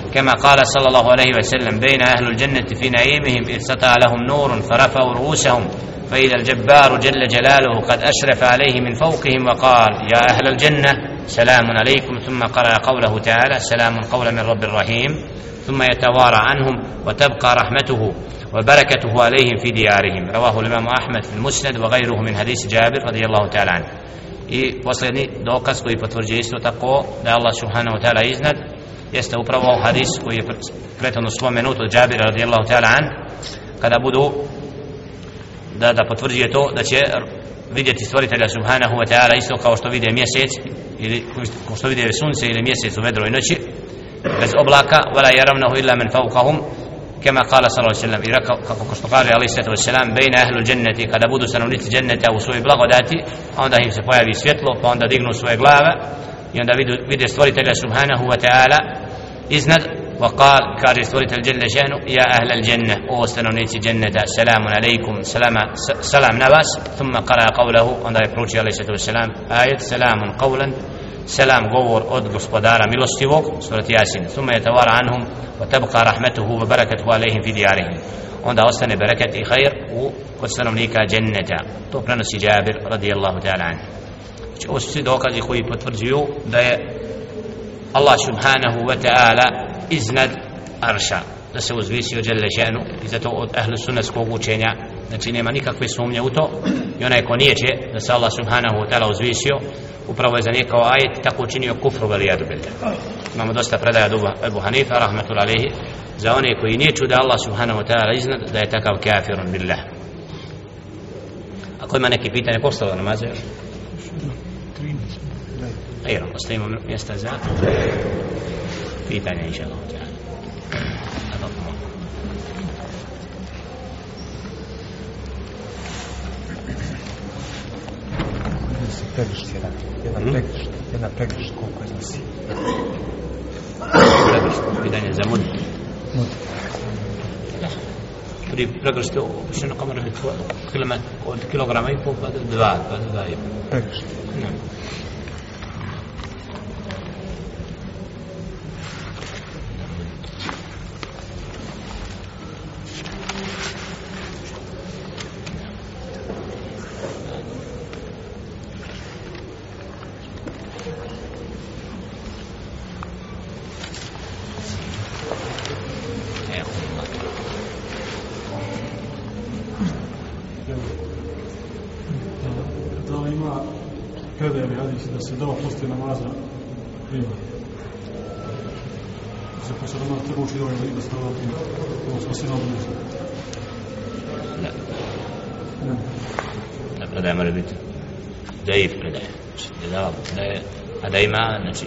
S3: كما قال صلى الله عليه وسلم بين أهل الجنة في نعيمهم إذ سطع لهم نور فرفعوا رؤوسهم فإذا الجبار جل جلاله قد أشرف عليه من فوقهم وقال يا أهل الجنة سلام عليكم، ثم قرأ قوله تعالى سلام قولا من رب رحيم، ثم يتوارى عنهم وتبقى رحمته وبركته عليهم في ديارهم. رواه الإمام أحمد في المسند وغيره من حديث جابر رضي الله تعالى عنه. I posljednji dokaz koji potvrđuje isto tako da Allah subhanahu wa ta'ala iznad jeste upravo hadis koji je prethodno spomenut od Džabira radijallahu ta'ala an, kada budu da potvrđuje to da će vidjeti stvoritelja subhanahu wa ta'ala isto kao što vide mjesec ili kao što vide sunce ili mjesec u vedroj noći bez oblaka, wala yarawnahu illa min fawqahum, kama qala sallallahu alejhi ve sellem, i kako što kaže alejhi salatu vesselam bejna ahlul dženneti, kada budu stanovnici dženneta u svojoj blagodati, onda im se pojavi svjetlo, pa onda dignu svoje glave i onda vide stvoritelja subhanahu wa ta'ala iznad. وقال kaže stvoritelj dželle šanu ja ahlal dženne, o stanovnici dženneta, selamun alejkum, salam na vas. Thumma qara qawlahu, onda je proučio alejhi salatu vesselam ajet selamun qawlan, selam govor od gospodara milostivog, surat Jasin. Thumma yatawara anhum wa tabqa rahmatuhu wa barakatuhu alejhim fi diyarihim, onda ostane bereket i khair kod stanovnika dženneta. To prenosi Džabir radijallahu ta'ala anhu. Ovo su svi dokazi koji potvrđuju da je Allah subhanahu wa ta'ala iznad arša, da se uzvisio dželle šanu, i zato od ahlu sunnetskog učenja znači nema nikakve sumnje u to, i onaj ko nijeće da se Allah subhanahu wa ta'ala uzvisio upravo je zanijekao ajet, tako učinio kufru valijadu billah. Imamo dosta predaja od Ebu Hanifa rahmetul alejhi za one koji niječu da Allah subhanahu wa ta'ala iznad, da je takav kafirun billah. Ako ima neki pitanje, postalo namaze još? Ejro, ostavimo mjesta za pitanje, inša Allah.
S4: Jedna pregršt koliko iznosi?
S3: Pregršt, pitanje za mud. Pri pregrštu obično kao mora biti od kilograma i pol pa do 2,5.
S4: Pregršt.
S5: Da se dava postoji namaza prima. Se ko se namaz treba učiti ovaj da stava prima. Ovo smo svi naobližni.
S3: Ne, predaje mora biti daif predaje. A da ima, znači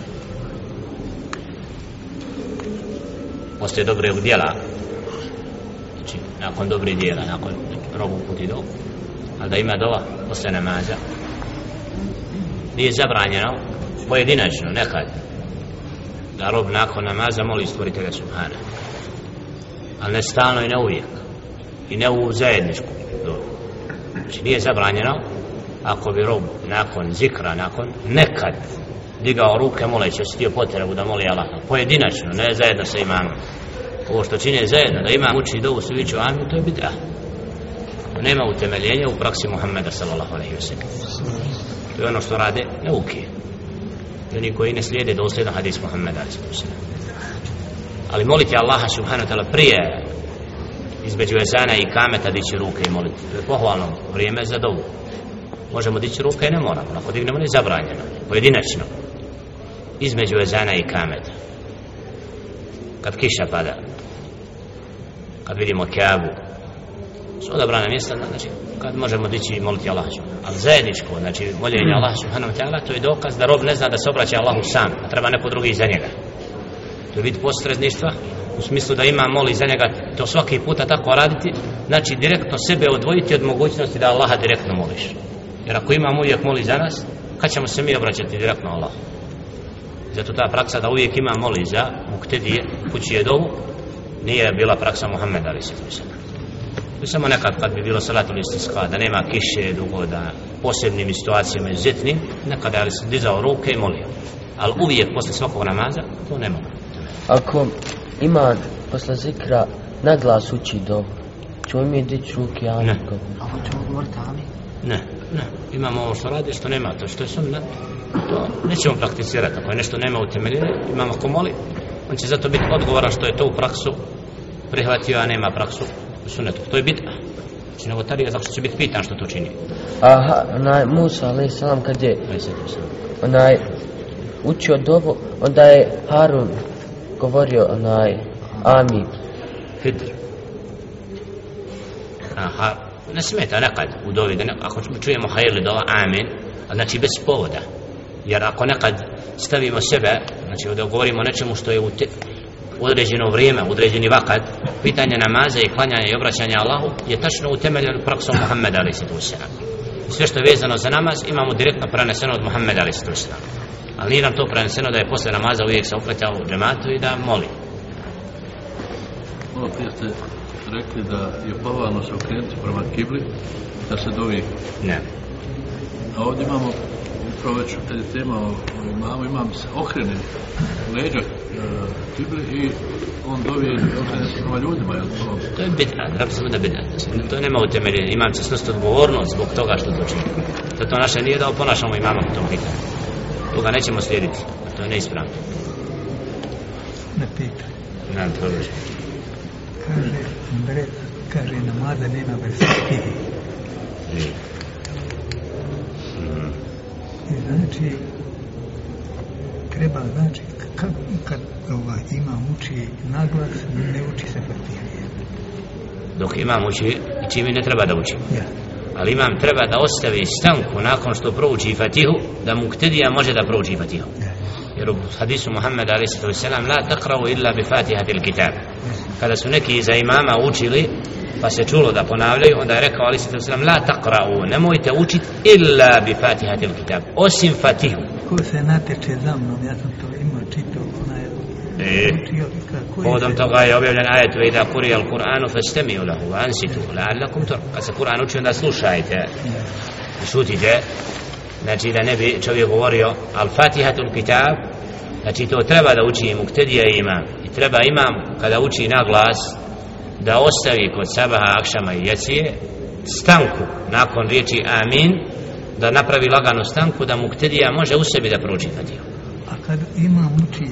S3: postoje dobre djela, znači nakon dobrih djela, nakon robu puti do, ali da ima dova posle namaza nije zabranjeno pojedinačno nekad da rob nakon namaza moli stvoritelja subhana, ali ne stalno i ne uvijek i ne u zajedničku dobu. Znači nije zabranjeno ako bi rob nakon zikra, nakon nekad digao ruke moleći, osjetio potrebu da moli Allaha pojedinačno, ne zajedno sa imamom. Ovo što čine zajedno, da imam uči dovu svi viču amin, to je bid'a. Nema utemeljenja u praksi Muhammeda sallallahu alejhi ve sellem. To je ono što rade nauke, i oni koji ne slijede dosljedno hadis Muhammeda alejhi ve sellem. Ali moliti Allaha subhanahu wa ta'ala prije između ezana i kameta dići ruke i moliti, to je pohvalno vrijeme za dovu. Možemo dići ruke i ne moramo, ako dignemo ne zabranjeno, pojedinačno između ezana i kameta, kad kiša pada, kad vidimo Kaabu, su odabrana mjesta, znači kad možemo dići i moliti Allaha. Ali zajedničko, znači moljenje Allaha subhanahu wa ta'ala, to je dokaz da rob ne zna da se obraća Allahu sam, a treba neko drugi iza njega. To je vid posredništva u smislu da ima moli za njega, to svaki puta tako raditi, znači direktno sebe odvojiti od mogućnosti da Allaha direktno moliš. Jer ako imam uvijek moli za nas, kad ćemo se mi obraćati direktno Allahu? Zato ta praksa da uvijek ima moli za muktedije, kući je dovu, nije bila praksa Muhammeda alejhi ve sellem. To je samo nekad kad bi bilo salatul istisqa, da nema kiše dugo, da posebnim situacijama izuzetnim, nekada ali se dizao ruke i molio. Ali uvijek posle svakog namaza to ne mogu.
S1: Ako
S6: ima posle zikra na glas uči dovu. Čuj mi dići ruke, amin.
S7: A hoćemo govoriti amin?
S3: Ne. Imamo ovo što radi, što nema, to što je sunnet, to nećemo prakticirati. Ako je nešto nema utemeljenje, imamo ko moli, on će zato biti odgovoran što je to u praksu prihvatio, a nema praksu u sunnetu. To je bid'a. Znači novotarija, zato što će biti pitan što to čini.
S6: Aha, Musa a.s. kad je učio dovu, onda je Harun govorio amin.
S3: Hidr. Aha, ne smeta nekad u dovi, ako čujemo hajli dova amin, znači bez povoda. Jer ako nekad stavimo sebe, znači da govorimo o nečemu što je u određeno vrijeme, određeni vakad, pitanje namaza i klanjanja i obraćanja Allahu je tačno utemeljeno praksom Muhammeda a.s. Sve što je vezano za namaz imamo direktno preneseno od Muhammeda a.s. Ali nije nam to preneseno da je posle namaza uvijek se okretao u džematu i da moli.
S8: Ovo prije ste rekli da je pohvalno se okrenuti prema kibli, da se dovi.
S3: Ne.
S8: A ovdje imamo, upravo već kad je tema o imamu, imam se okrene leđa kibli i on dovi okrene se prema ljudima.
S3: To je bid'a, drago sam da bid'a. To nema utemeljenja, imam će snositi odgovornost zbog toga što to čini. Zato naše nije da oponašamo imama u tom pitanju. Toga nećemo slijediti, to je neispravno.
S9: Ne pita.
S3: Ne, proročno.
S9: Kaže namaza nema bez stihije. I znači treba, znači kad imam uči naglas, ne uči se Fatihije.
S3: Dok imam uči, čim ne treba da uči.
S9: Ja.
S3: Ali imam treba da ostavi stanku nakon što prouči Fatihu, da muktedija može da prouči Fatihu. Jer u hadisu Muhammeda a.s. la takra'u illa bi fatihatil kitab. Kada su neki za imama učili, pa se čulo da ponavljaju, onda je rekao a.s. la takra'u, nemojte učiti illa bi fatihatil kitab, osim Fatihu.
S9: Ko se nateče za mnom, ja sam to imao čitao,
S3: povodom toga je objavljen ajet ve idha quriya al-Qur'anu fastami'u lahu wa ansitu la'allakum turhamun. Kad se Kur'an uči, onda slušajte i šutite, znači da ne bi čovjek govorio al-Fatihatul kitab, znači to treba da uči muktedija i imam. I treba imam kada uči na glas da ostavi kod sabaha, akšama i jacije stanku nakon riječi amin, da napravi laganu stanku da muktedija može u sebi da prouči Fatihu.
S9: A kad imam uči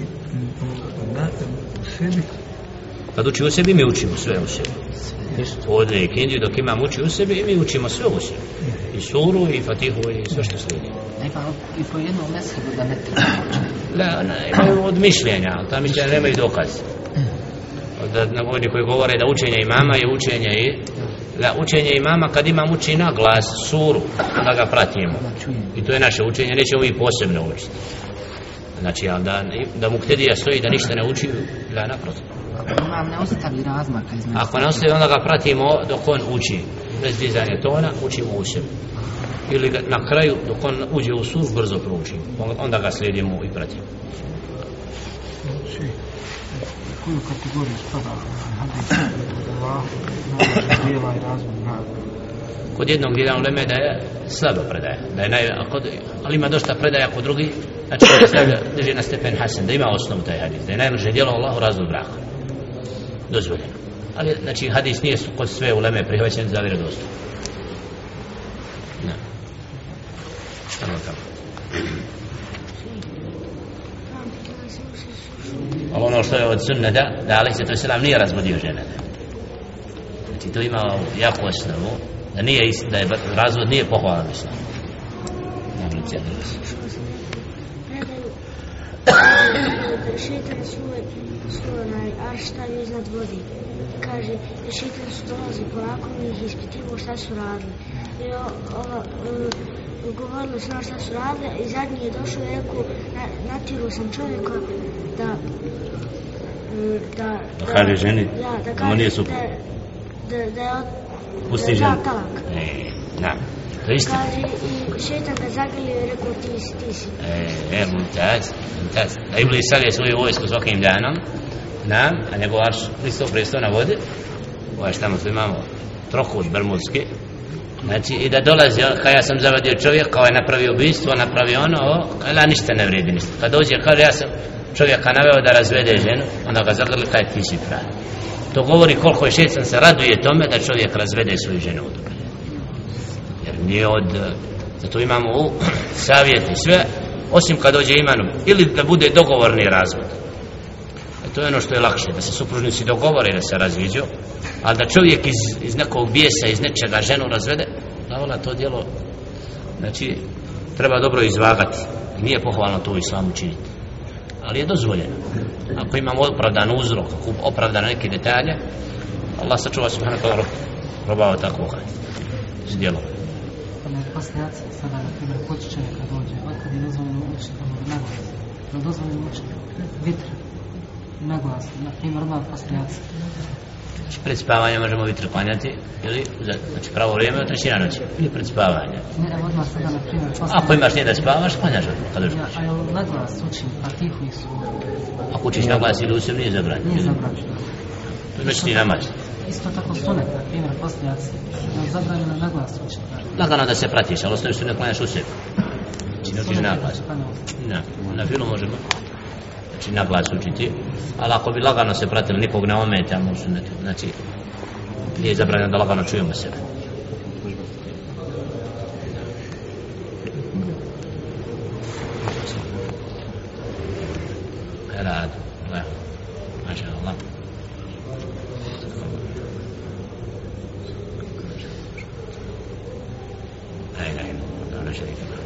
S9: u sebi?
S3: Kad uči u sebi, mi učimo sve u sebi. Ovdje i kindiju, dok imam uči u sebi, i mi učimo sve u sebi. I suru, i Fatihu, i sve što slijedi.
S7: I po jednom meshedu da ne treba učiti.
S3: Imaju od mišljenja, ali ta mišljenja nemaju dokaz. Oni koji govore da učenje imama je učenje i učenje imama kad imam uči na glas suru, da ga pratimo. I to je naše učenje, nećemo i posebno učiti. Znači, da muktedija stoji da ništa ne uči, da naprotiv.
S7: Imam ne ostavi razmaka između.
S3: Ako ne ostavi, onda ga pratimo dok on uči. Bez dizanja tona, učimo u sebi. Ili na kraju, dok on uđe u sur, brzo proučimo. Onda ga slijedimo i pratimo.
S5: Koju kategoriju spada hadis od Allaha, djela i razum?
S3: Kod jednog dijela uleme da je slabo predaja, ali ima dosta predaja kod drugih, znači da stavlja, drži na stepen hasan, da ima osnovu taj hadis, da je najbrže djelo Allahu razlog braka. Dozvoljeno. Ali, znači, hadis nije kod sve uleme prihvaćen za vjerodostojno. Ne. Samo tako. Ali ono što je od sunneta, da alejhi salatu vesselam nije razvodio žene. Znači, to ima jako osnovu, da nije da je razvod nije pohvalan islam.
S10: Šeitan su arš stavio iznad vodi. Kaže, šeitan su dolazi polako i ih ispitivo šta su radili. I govorili su šta su radili i zadnji je došao i rekao, natjerao sam čovjeka da
S3: kaže ženi,
S10: da
S3: kaže nije super.
S10: Da je
S3: pusti ženu.
S10: Da, to je istina. Kaže, i šeitan ga zagrlio i rekao, ti si.
S3: Mumtaz. Da Iblis savije svoju vojsku svakim danom, a njegov arš listo prestao na vodi, ovaj što tamo imamo trokut bermudski, znači i da dolazi, kao ja sam zavadio čovjek, kao je napravio ubistvo, napravio ono, ali ništa ne vredi ništa. Kad dođe, kaže, ja sam čovjeka naveo da razvede ženu, onda ga zagrli kaj ti si pravi. To govori koliko je šejtan se raduje tome da čovjek razvede svoju ženu od toga. Jer nije zato imamo savjeti sve, osim kad dođe imanu, ili da bude dogovorni razvod. To je ono što je lakše, da se supružnici dogovore da se razviđu, ali da čovjek iz nekog bijesa, iz nečega ženu razvede, da to djelo, znači, treba dobro izvagati. I nije pohvalno to u islamu činiti. Ali je dozvoljeno. Ako imamo opravdan uzrok, opravdan neki detalje, Allah sačuva subhanahu wa ta'ala probao tako djelo.
S5: Posljednici sada, na primjer, počećenje kad dođe, otkad je dozvoljeno učiti naglas, da dozvoljeno učiti vitra, naglas, na primjer, odmah posljednici.
S3: Pred spavanje možemo vitr klanjati, ili, znači pravo vrijeme od trećina noći, ili pred spavanje.
S5: Ne, odmah sada, na primjer,
S3: ako imaš nije da spavaš, klanjaš kad dođeš.
S5: A jel naglas učim, a tihu i su?
S3: Ako učiš naglas ili usem, nije zabranjeno.
S5: Nije zabranjeno.
S3: To znači ti namaz.
S5: Isto tako sunet, na primjer, posljednici, zabranjeno naglas učiti.
S3: Lagano da se pratiš, ali osnovi sunet klanjaš u sebi. Znači ne učiš naglas. Na filu možemo. Znači naglas učiti, ali ako bi lagano se pratili, nikog ne ometamo u sunetu, znači nije zabranjeno da lagano čujemo sebe. Rad, maša Allah. La ilaha illallah, la sharika lahu.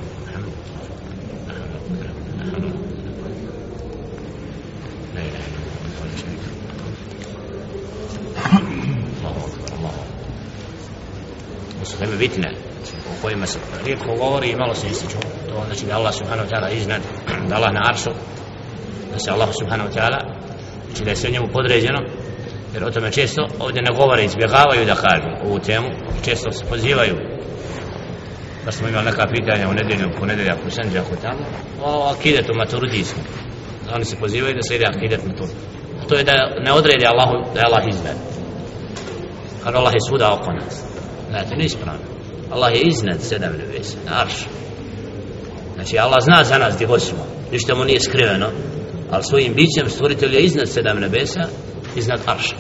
S3: Su teme bitne o kojima se rijetko govori i malo se ističu. To znači da Allah subhanahu wa ta'ala iznad, da Allah na aršu, da se Allah subhanahu wa ta'ala, znači da je sve njemu podređeno, jer o tome često ovdje ne govore, izbjegavaju da kažu ovu temu, često se pozivaju. Baš smo imali neka pitanja u nedjelju, ponedeljak, u Sandžaku tamo, o akidetu maturidijskom. Oni se pozivaju da se ide akidet maturidi. A to je da ne odredi Allahu, da je Allah iznad. Kad Allah je svuda oko nas. Znate, neispravno. Allah je iznad 7 nebesa, na aršu. Znači, Allah zna za nas gdje god smo. Ništa mu nije skriveno, ali svojim bićem stvoritelj je iznad 7 nebesa, iznad arša.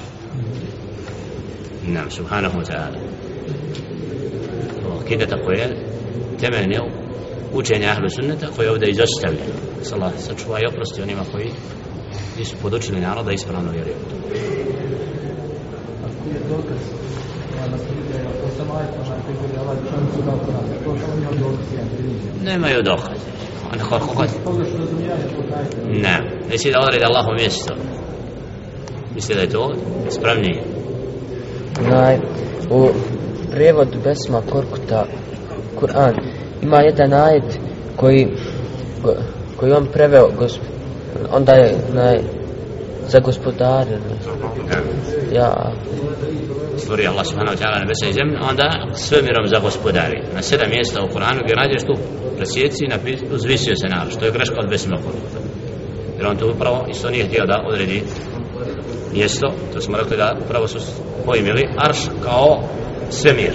S3: Nam, subhanahu wa ta'ala. Akideta koja je temeljne učenja ahlu sunneta koje je ovdje izostavljeno. Allah sačuva i oprosti onima koji nisu podučili naroda ispravno vjeruju.
S5: Ako je dokaz na sredinu, ako sam ajta na tegori ovaj člancu dao nas, to što oni odgovorili?
S3: Nemaju dokaze. Ne, misli da odredi Allahu mjesto. Misli da je to spravnije.
S6: U prevodu Besma Korkuta Kur'an ima jedan ajet koji on preveo onda je za gospodar
S3: stvori Allah subhanahu wa ta'ala nebesa i zemlju, onda svemirom za gospodari. Na 7 mjesta u Kur'anu gdje nađeš tu presjeci uzvisio se na arš. To je greška od Besma Korkuta, jer on to upravo isto nije htio da odredi mjesto. To smo rekli da upravo su pojmili arš kao svemir.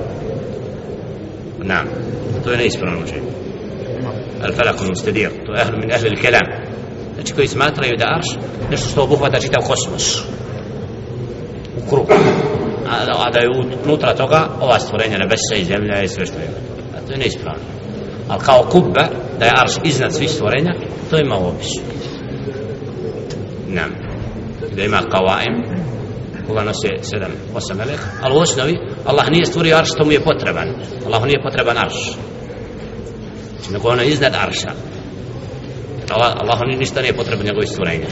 S3: Naam, to je neispravno učenje. Al-Falakul Mustadir, to je min ahli al-kelam. Znači koji smatraju da arš nešto što obuhvata čitav kosmos u krug, a da je unutra toga ova stvorenja nebesa i zemlja i sve što je. A to je neispravno. Ali kao kubbe, da je arš iznad svih stvorenja, to ima u opisu. Naam, da ima kawaim koga nosi 7-8 meleka, ali u osnovi Allah nije stvorio arš što mu je potreban. Allah nije potreban arš, nego ono iznad arša. Allah ništa nije potrebno njegovih stvorenja.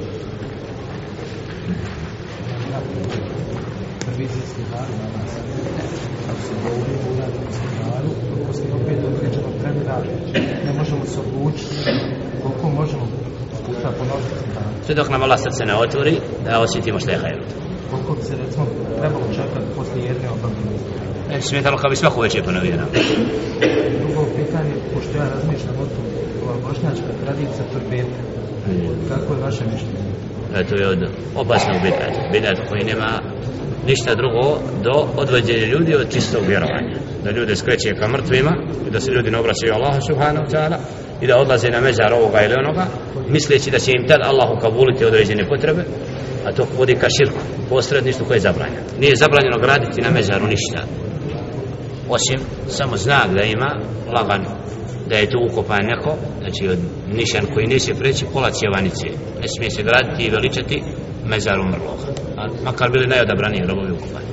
S5: Revizijski dar na nas, kako se govori u revizijskom daru, koliko se opet određeno premirati, ne možemo se odlučiti koliko možemo puta ponoviti dan.
S3: Sve dok nam Allah srce ne otvori, da osjetimo što je hajr.
S5: Koliko bi se recimo trebalo čekati poslije jedne obavljene?
S3: Ne bi smetalo kao bi svaku večer ponovio nam.
S5: Drugo pitanje, pošto ja razmišljam o tom, ova bošnjačka tradicija torbeta, kako je vaše mišljenje?
S3: To je od opasnog bidata koji nema ništa drugo do odvođenja ljudi od čistog vjerovanja. Da ljude skreće ka mrtvima i da se ljudi ne obraćaju Allahu subhanahu wa ta'ala i da odlaze na mezar ovoga ili onoga, misleći da će im tad Allah ukabuliti određene potrebe, a to vodi ka širku, posredništvu koje je zabranjeno. Nije zabranjeno graditi na mezaru ništa, osim samo znak da ima lagan, da je tu ukopan neko, znači od nišan koji neće preći pola cjevanice. Ne smije se graditi i veličati mezar umrloga, makar bili najodabraniji robovi ukopani,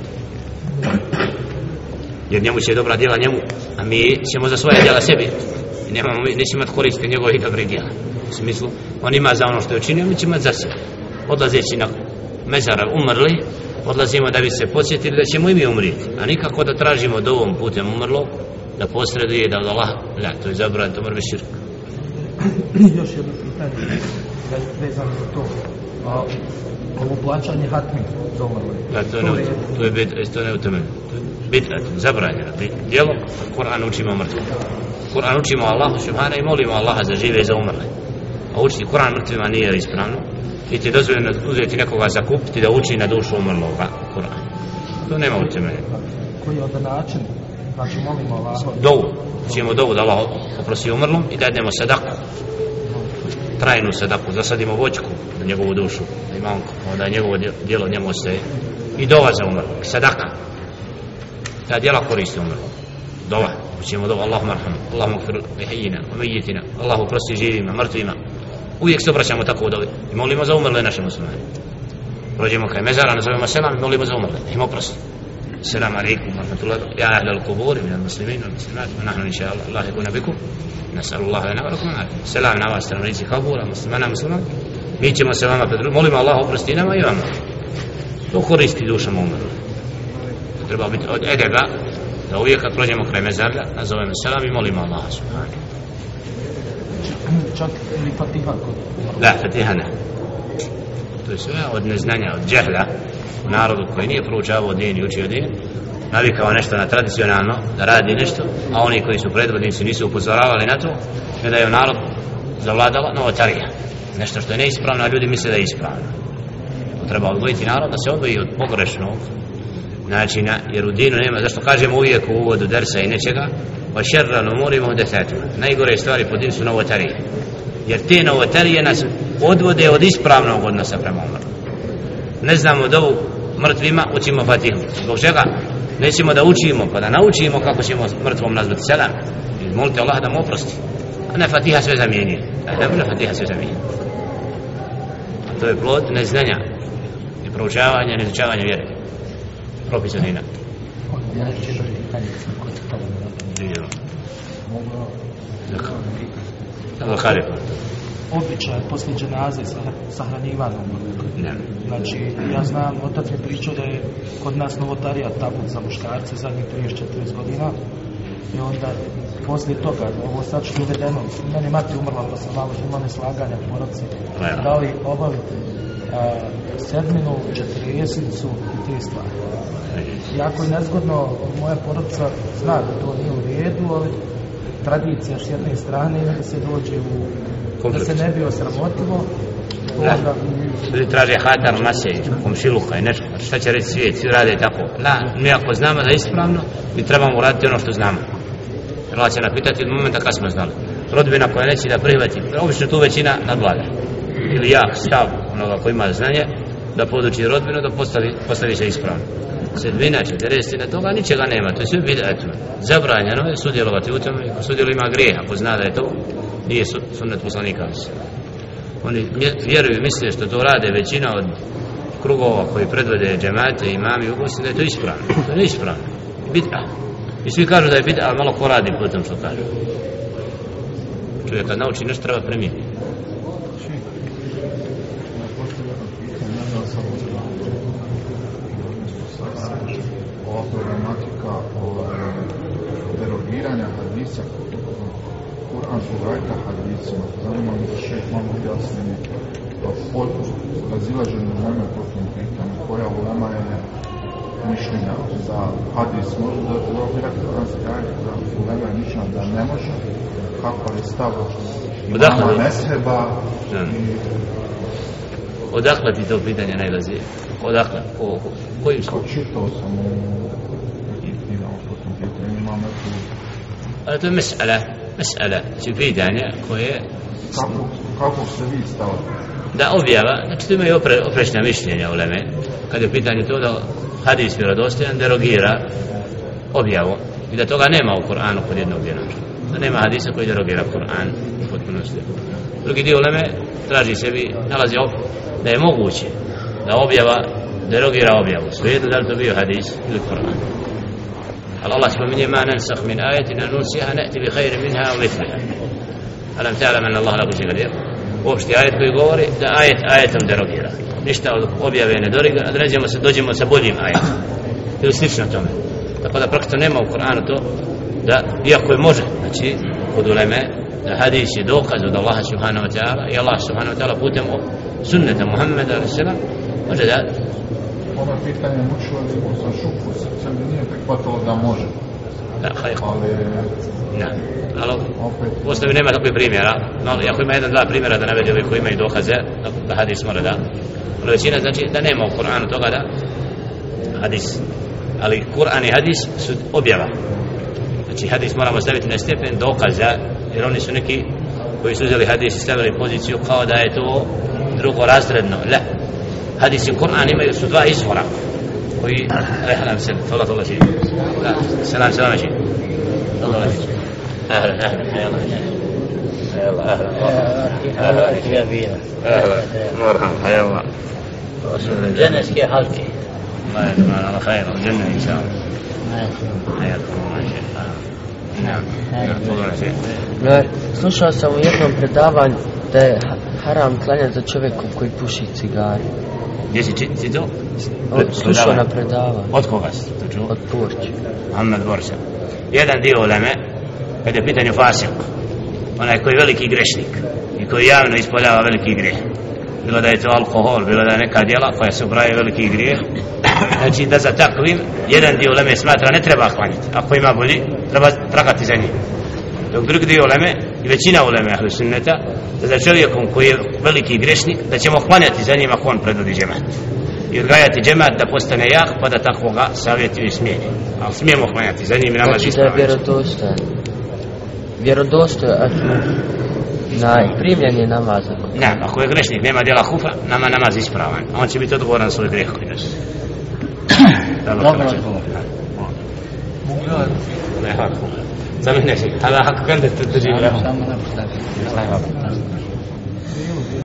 S3: jer njemu će dobra djela njemu, a mi ćemo za svoje djela sebi i nećemo imati koristi njegovih dobrih djela. U smislu, on ima za ono što je učinio, mi ćemo imati za sebe. Odlazeći na mezara umrli, odlazimo da bi se podsjetili da ćemo i mi umriti, a nikako da tražimo dovom putem umrlog da posreduje da od Allaha, to je zabranjeno, to mora biti širk.
S5: Još jedno pitanje vezano za to, ovo plaćanje hatmi za umrli.
S3: Da, to je neutemeljeno. Bid'at, zabranjeno djelo. Kur'an učimo mrtvima. Kur'an učimo Allahu subhanahu i molimo Allaha za žive i za umrle. A učiti Kur'an mrtvima nije ispravno. I ti dozvoljeno uzeti nekoga zakupiti da uči na dušu umrloga Kur'an. To nema utemeljeno.
S5: Koji je onda način? Znači molimo Allaha.
S3: Dovu. Učimo dovu da Allah oprosti umrlom i dadnemo sadaku. Trajnu sadaku. Zasadimo voćku na njegovu dušu. Da njegovo djelo njemu ostaje. I dova za umrlog. Sadaka. Ta djela koristi umrlom. Dova. Učimo dovu. Allahumma arham. Allahumma gfir li hayyina wa mayyitina. Allahu oprosti živima, mrtvima. Uvijek se obraćamo tako u dovi. I molimo za umrle naše muslimane. Prođemo kraj mezara, nazovemo selam i molimo za umrle. Im oprosti. Assalamu alaikum wa rahmatullahi ya ahlal qubur min al-muslimin wal muslimat wa nahnu insha Allah yakuna bikum nas'alu Allah lana wa lakum al-afiyah. Selam na vas stanovnici kabura, muslimana, musliman. Mi ćemo se vama molimo Allah oprosti nama i vama. To koristi dušama umrlih. To treba biti od edeba da uvijek kad prođemo kraj mezarlja nazovemo selam i molimo Allah subhanahu.
S5: Čak ili Fatiha kod?
S3: Da, Fatiha ne. To je sve od neznanja, od džehla u narodu koji nije proučavao din i učio din, navikao nešto na tradicionalno, da radi nešto, a oni koji su predvodnici nisu upozoravali na to, ne da je u narod zavladala novotarija. Nešto što je neispravno, a ljudi misle da je ispravno. Treba odvojiti narod da se odvoji od pogrešnog načina, jer u dinu nema, zašto kažemo uvijek u uvodu dersa i nečega, wa šerran umuri muhdathatuha. Najgore stvari po dinu su novotarije. Jer te novotarije nas odvode od ispravnog odnosa prema umrlom. Ne znamo dovu mrtvima, učimo Fatihu. Zbog čega? Nećemo da učimo, pa da naučimo kako ćemo mrtvom nazvati selam. I molite Allah da mu oprosti. A ne Fatiha sve zamijenije. Ne Fatiha sve zamijenije. A to je plod neznanja i proučavanja, neizučavanja vjere. Propisa dina.
S5: Običaj poslije dženaze sahranjivanja. Znači, ja znam, otac mi pričao da je kod nas novotarija tabut za muškarce zadnjih 30-40 godina i onda poslije toga, ovo sad što je uvedeno, meni mati umrla pa sam malo imao neslaganja porodci, da li obaviti sedminu, četiresicu i te stvari. Jako je nezgodno, moja porodca zna da to nije u redu, ali tradicija s jedne strane i da se dođe u da se ne bi osramotilo.
S3: Ljudi traže hatar mase, komšiluka i nešto, šta će reći svijet, svi rade tako. Mi ako znamo da je ispravno, mi trebamo raditi ono što znamo. Treba će napitati od momenta kad smo znali. Rodbina koja neće da prihvati, obično tu većina nadvlada. Ili jak stav onoga koji ima znanje, da poduči rodbinu, da postavi se ispravno. Sedmina, 40 toga ničega nema, to je sve bid'at. Zabranjeno je sudjelovati u tome, ako sudjeluje ima grijeh, ako zna da je to, nije sunnet poslanika. Oni vjeruju i misle što to rade većina od krugova koji predvode džemate, imami, ugosti, da je to ispravno. To nije ispravno. Bid'a. I svi kažu da je bid'a, ali malo ko radi po tom što kažu. Čovjek kad nauči nešto treba primijeniti.
S11: Ova problematika derogiranja hadisa kuranskog ajta hadisima, zanima me da šejh malo objasnili razilaženje uleme po tom pitanju, koja ulema je mišljenja da hadis može da derogirati kuranski ajta, da ulema je mišljenja da ne može, kako je stav imama mezheba i...
S3: Odakle ti to pitanje najlazi? Odakle? Kojim smo?
S11: Čitao sam u pitanju po tom pitanju, imam neku...
S3: Ali to je mes'ala. Mesela će pitanja koje...
S11: Kako se vi stavite?
S3: Da objava, znači tu imaju oprečna mišljenja u uleme, kad je pitanje to da hadis vjerodostojan derogira objavu i da toga nema u Kur'anu kod jednog djela. Da nema hadisa koji derogira Kur'an u potpunosti. Drugi dio uleme traži sebi, nalazi da je moguće da objava derogira objavu. Svejedno da li to bio hadis ili Kur'an. Ali Allah spominje ma nansakh min ajetina nunsiha na'ti bi khairin minha u mithliha. Alam ta'lam anna Allah la kulli qadir. Uopšte ajet koji govori da ajetom derogira. Ništa od objave ne derogira, da dođemo sa boljim ajetom. Ili slično tome. Tako da praktično nema u Kur'anu to da, iako je može, znači kod uleme, da hadis je dokaz od Allaha subhanahu wa ta'ala i Allah subhanahu wa ta'ala putem sunneta Muhammeda a.s. može da
S11: Ovo pitanje mučilo je sa šuku, se mi nije prihvatilo da može.
S3: Da, ali u osnovi nema takvih primjera, no ako ima 1-2 primjera da navede ovi koji imaju dokaze da hadis mora da, ali većina znači da nema u Kur'anu toga da hadis, ali Kur'an i hadis su objava, znači hadis moramo staviti na stepen dokaza, jer oni su neki koji su uzeli hadis i stavili poziciju kao da je to drugorazredno. La, hadis i Kur'an imaju su 2 izvora koji rehlam se tola šeji selam šeji أهلا حيا الله أهلا
S1: يا بينا
S3: مرحبا حيا الله
S1: الجنة كيف حالك؟
S3: الله يجمعنا على خير الجنة إن شاء الله حياكم الله شيخ نعم
S6: slušao sam u jednom predavanju da je haram klanjati za čovjekom koji puši cigare.
S3: Gdje si to?
S6: Slušao na predavanju.
S3: Od koga si to čuo?
S6: Od Porče.
S3: Muhammed Borša. Jedan dio uleme, kada je pitanje fasik, onaj koji je veliki grešnik i koji javno ispoljava veliki grijeh, bilo da je to alkohol, bilo da je neka djela koja se ubraje veliki grijeh, znači da za takvim jedan dio uleme smatra ne treba klanjati, ako ima bolji treba tragati za njim, dok drugi dio uleme i većina uleme ahlu sunneta da za čovjekom koji je veliki grešnik da ćemo klanjati za njim ako on predvodi džemat i odgajati džemat da postane jak pa da takvoga savjetuju i smijeni, ali smijemo klanjati za njim i namaz ispravan.
S6: Znači da je vjerodostojan primljen je namaza.
S3: Ne, ako je grešnik, nema djela kufra, nama namaz ispravan, on će biti odgovoran svoj grijeh koji nosi. Dobro. Ne, hvala. Za mene si, ali ako kandete drži.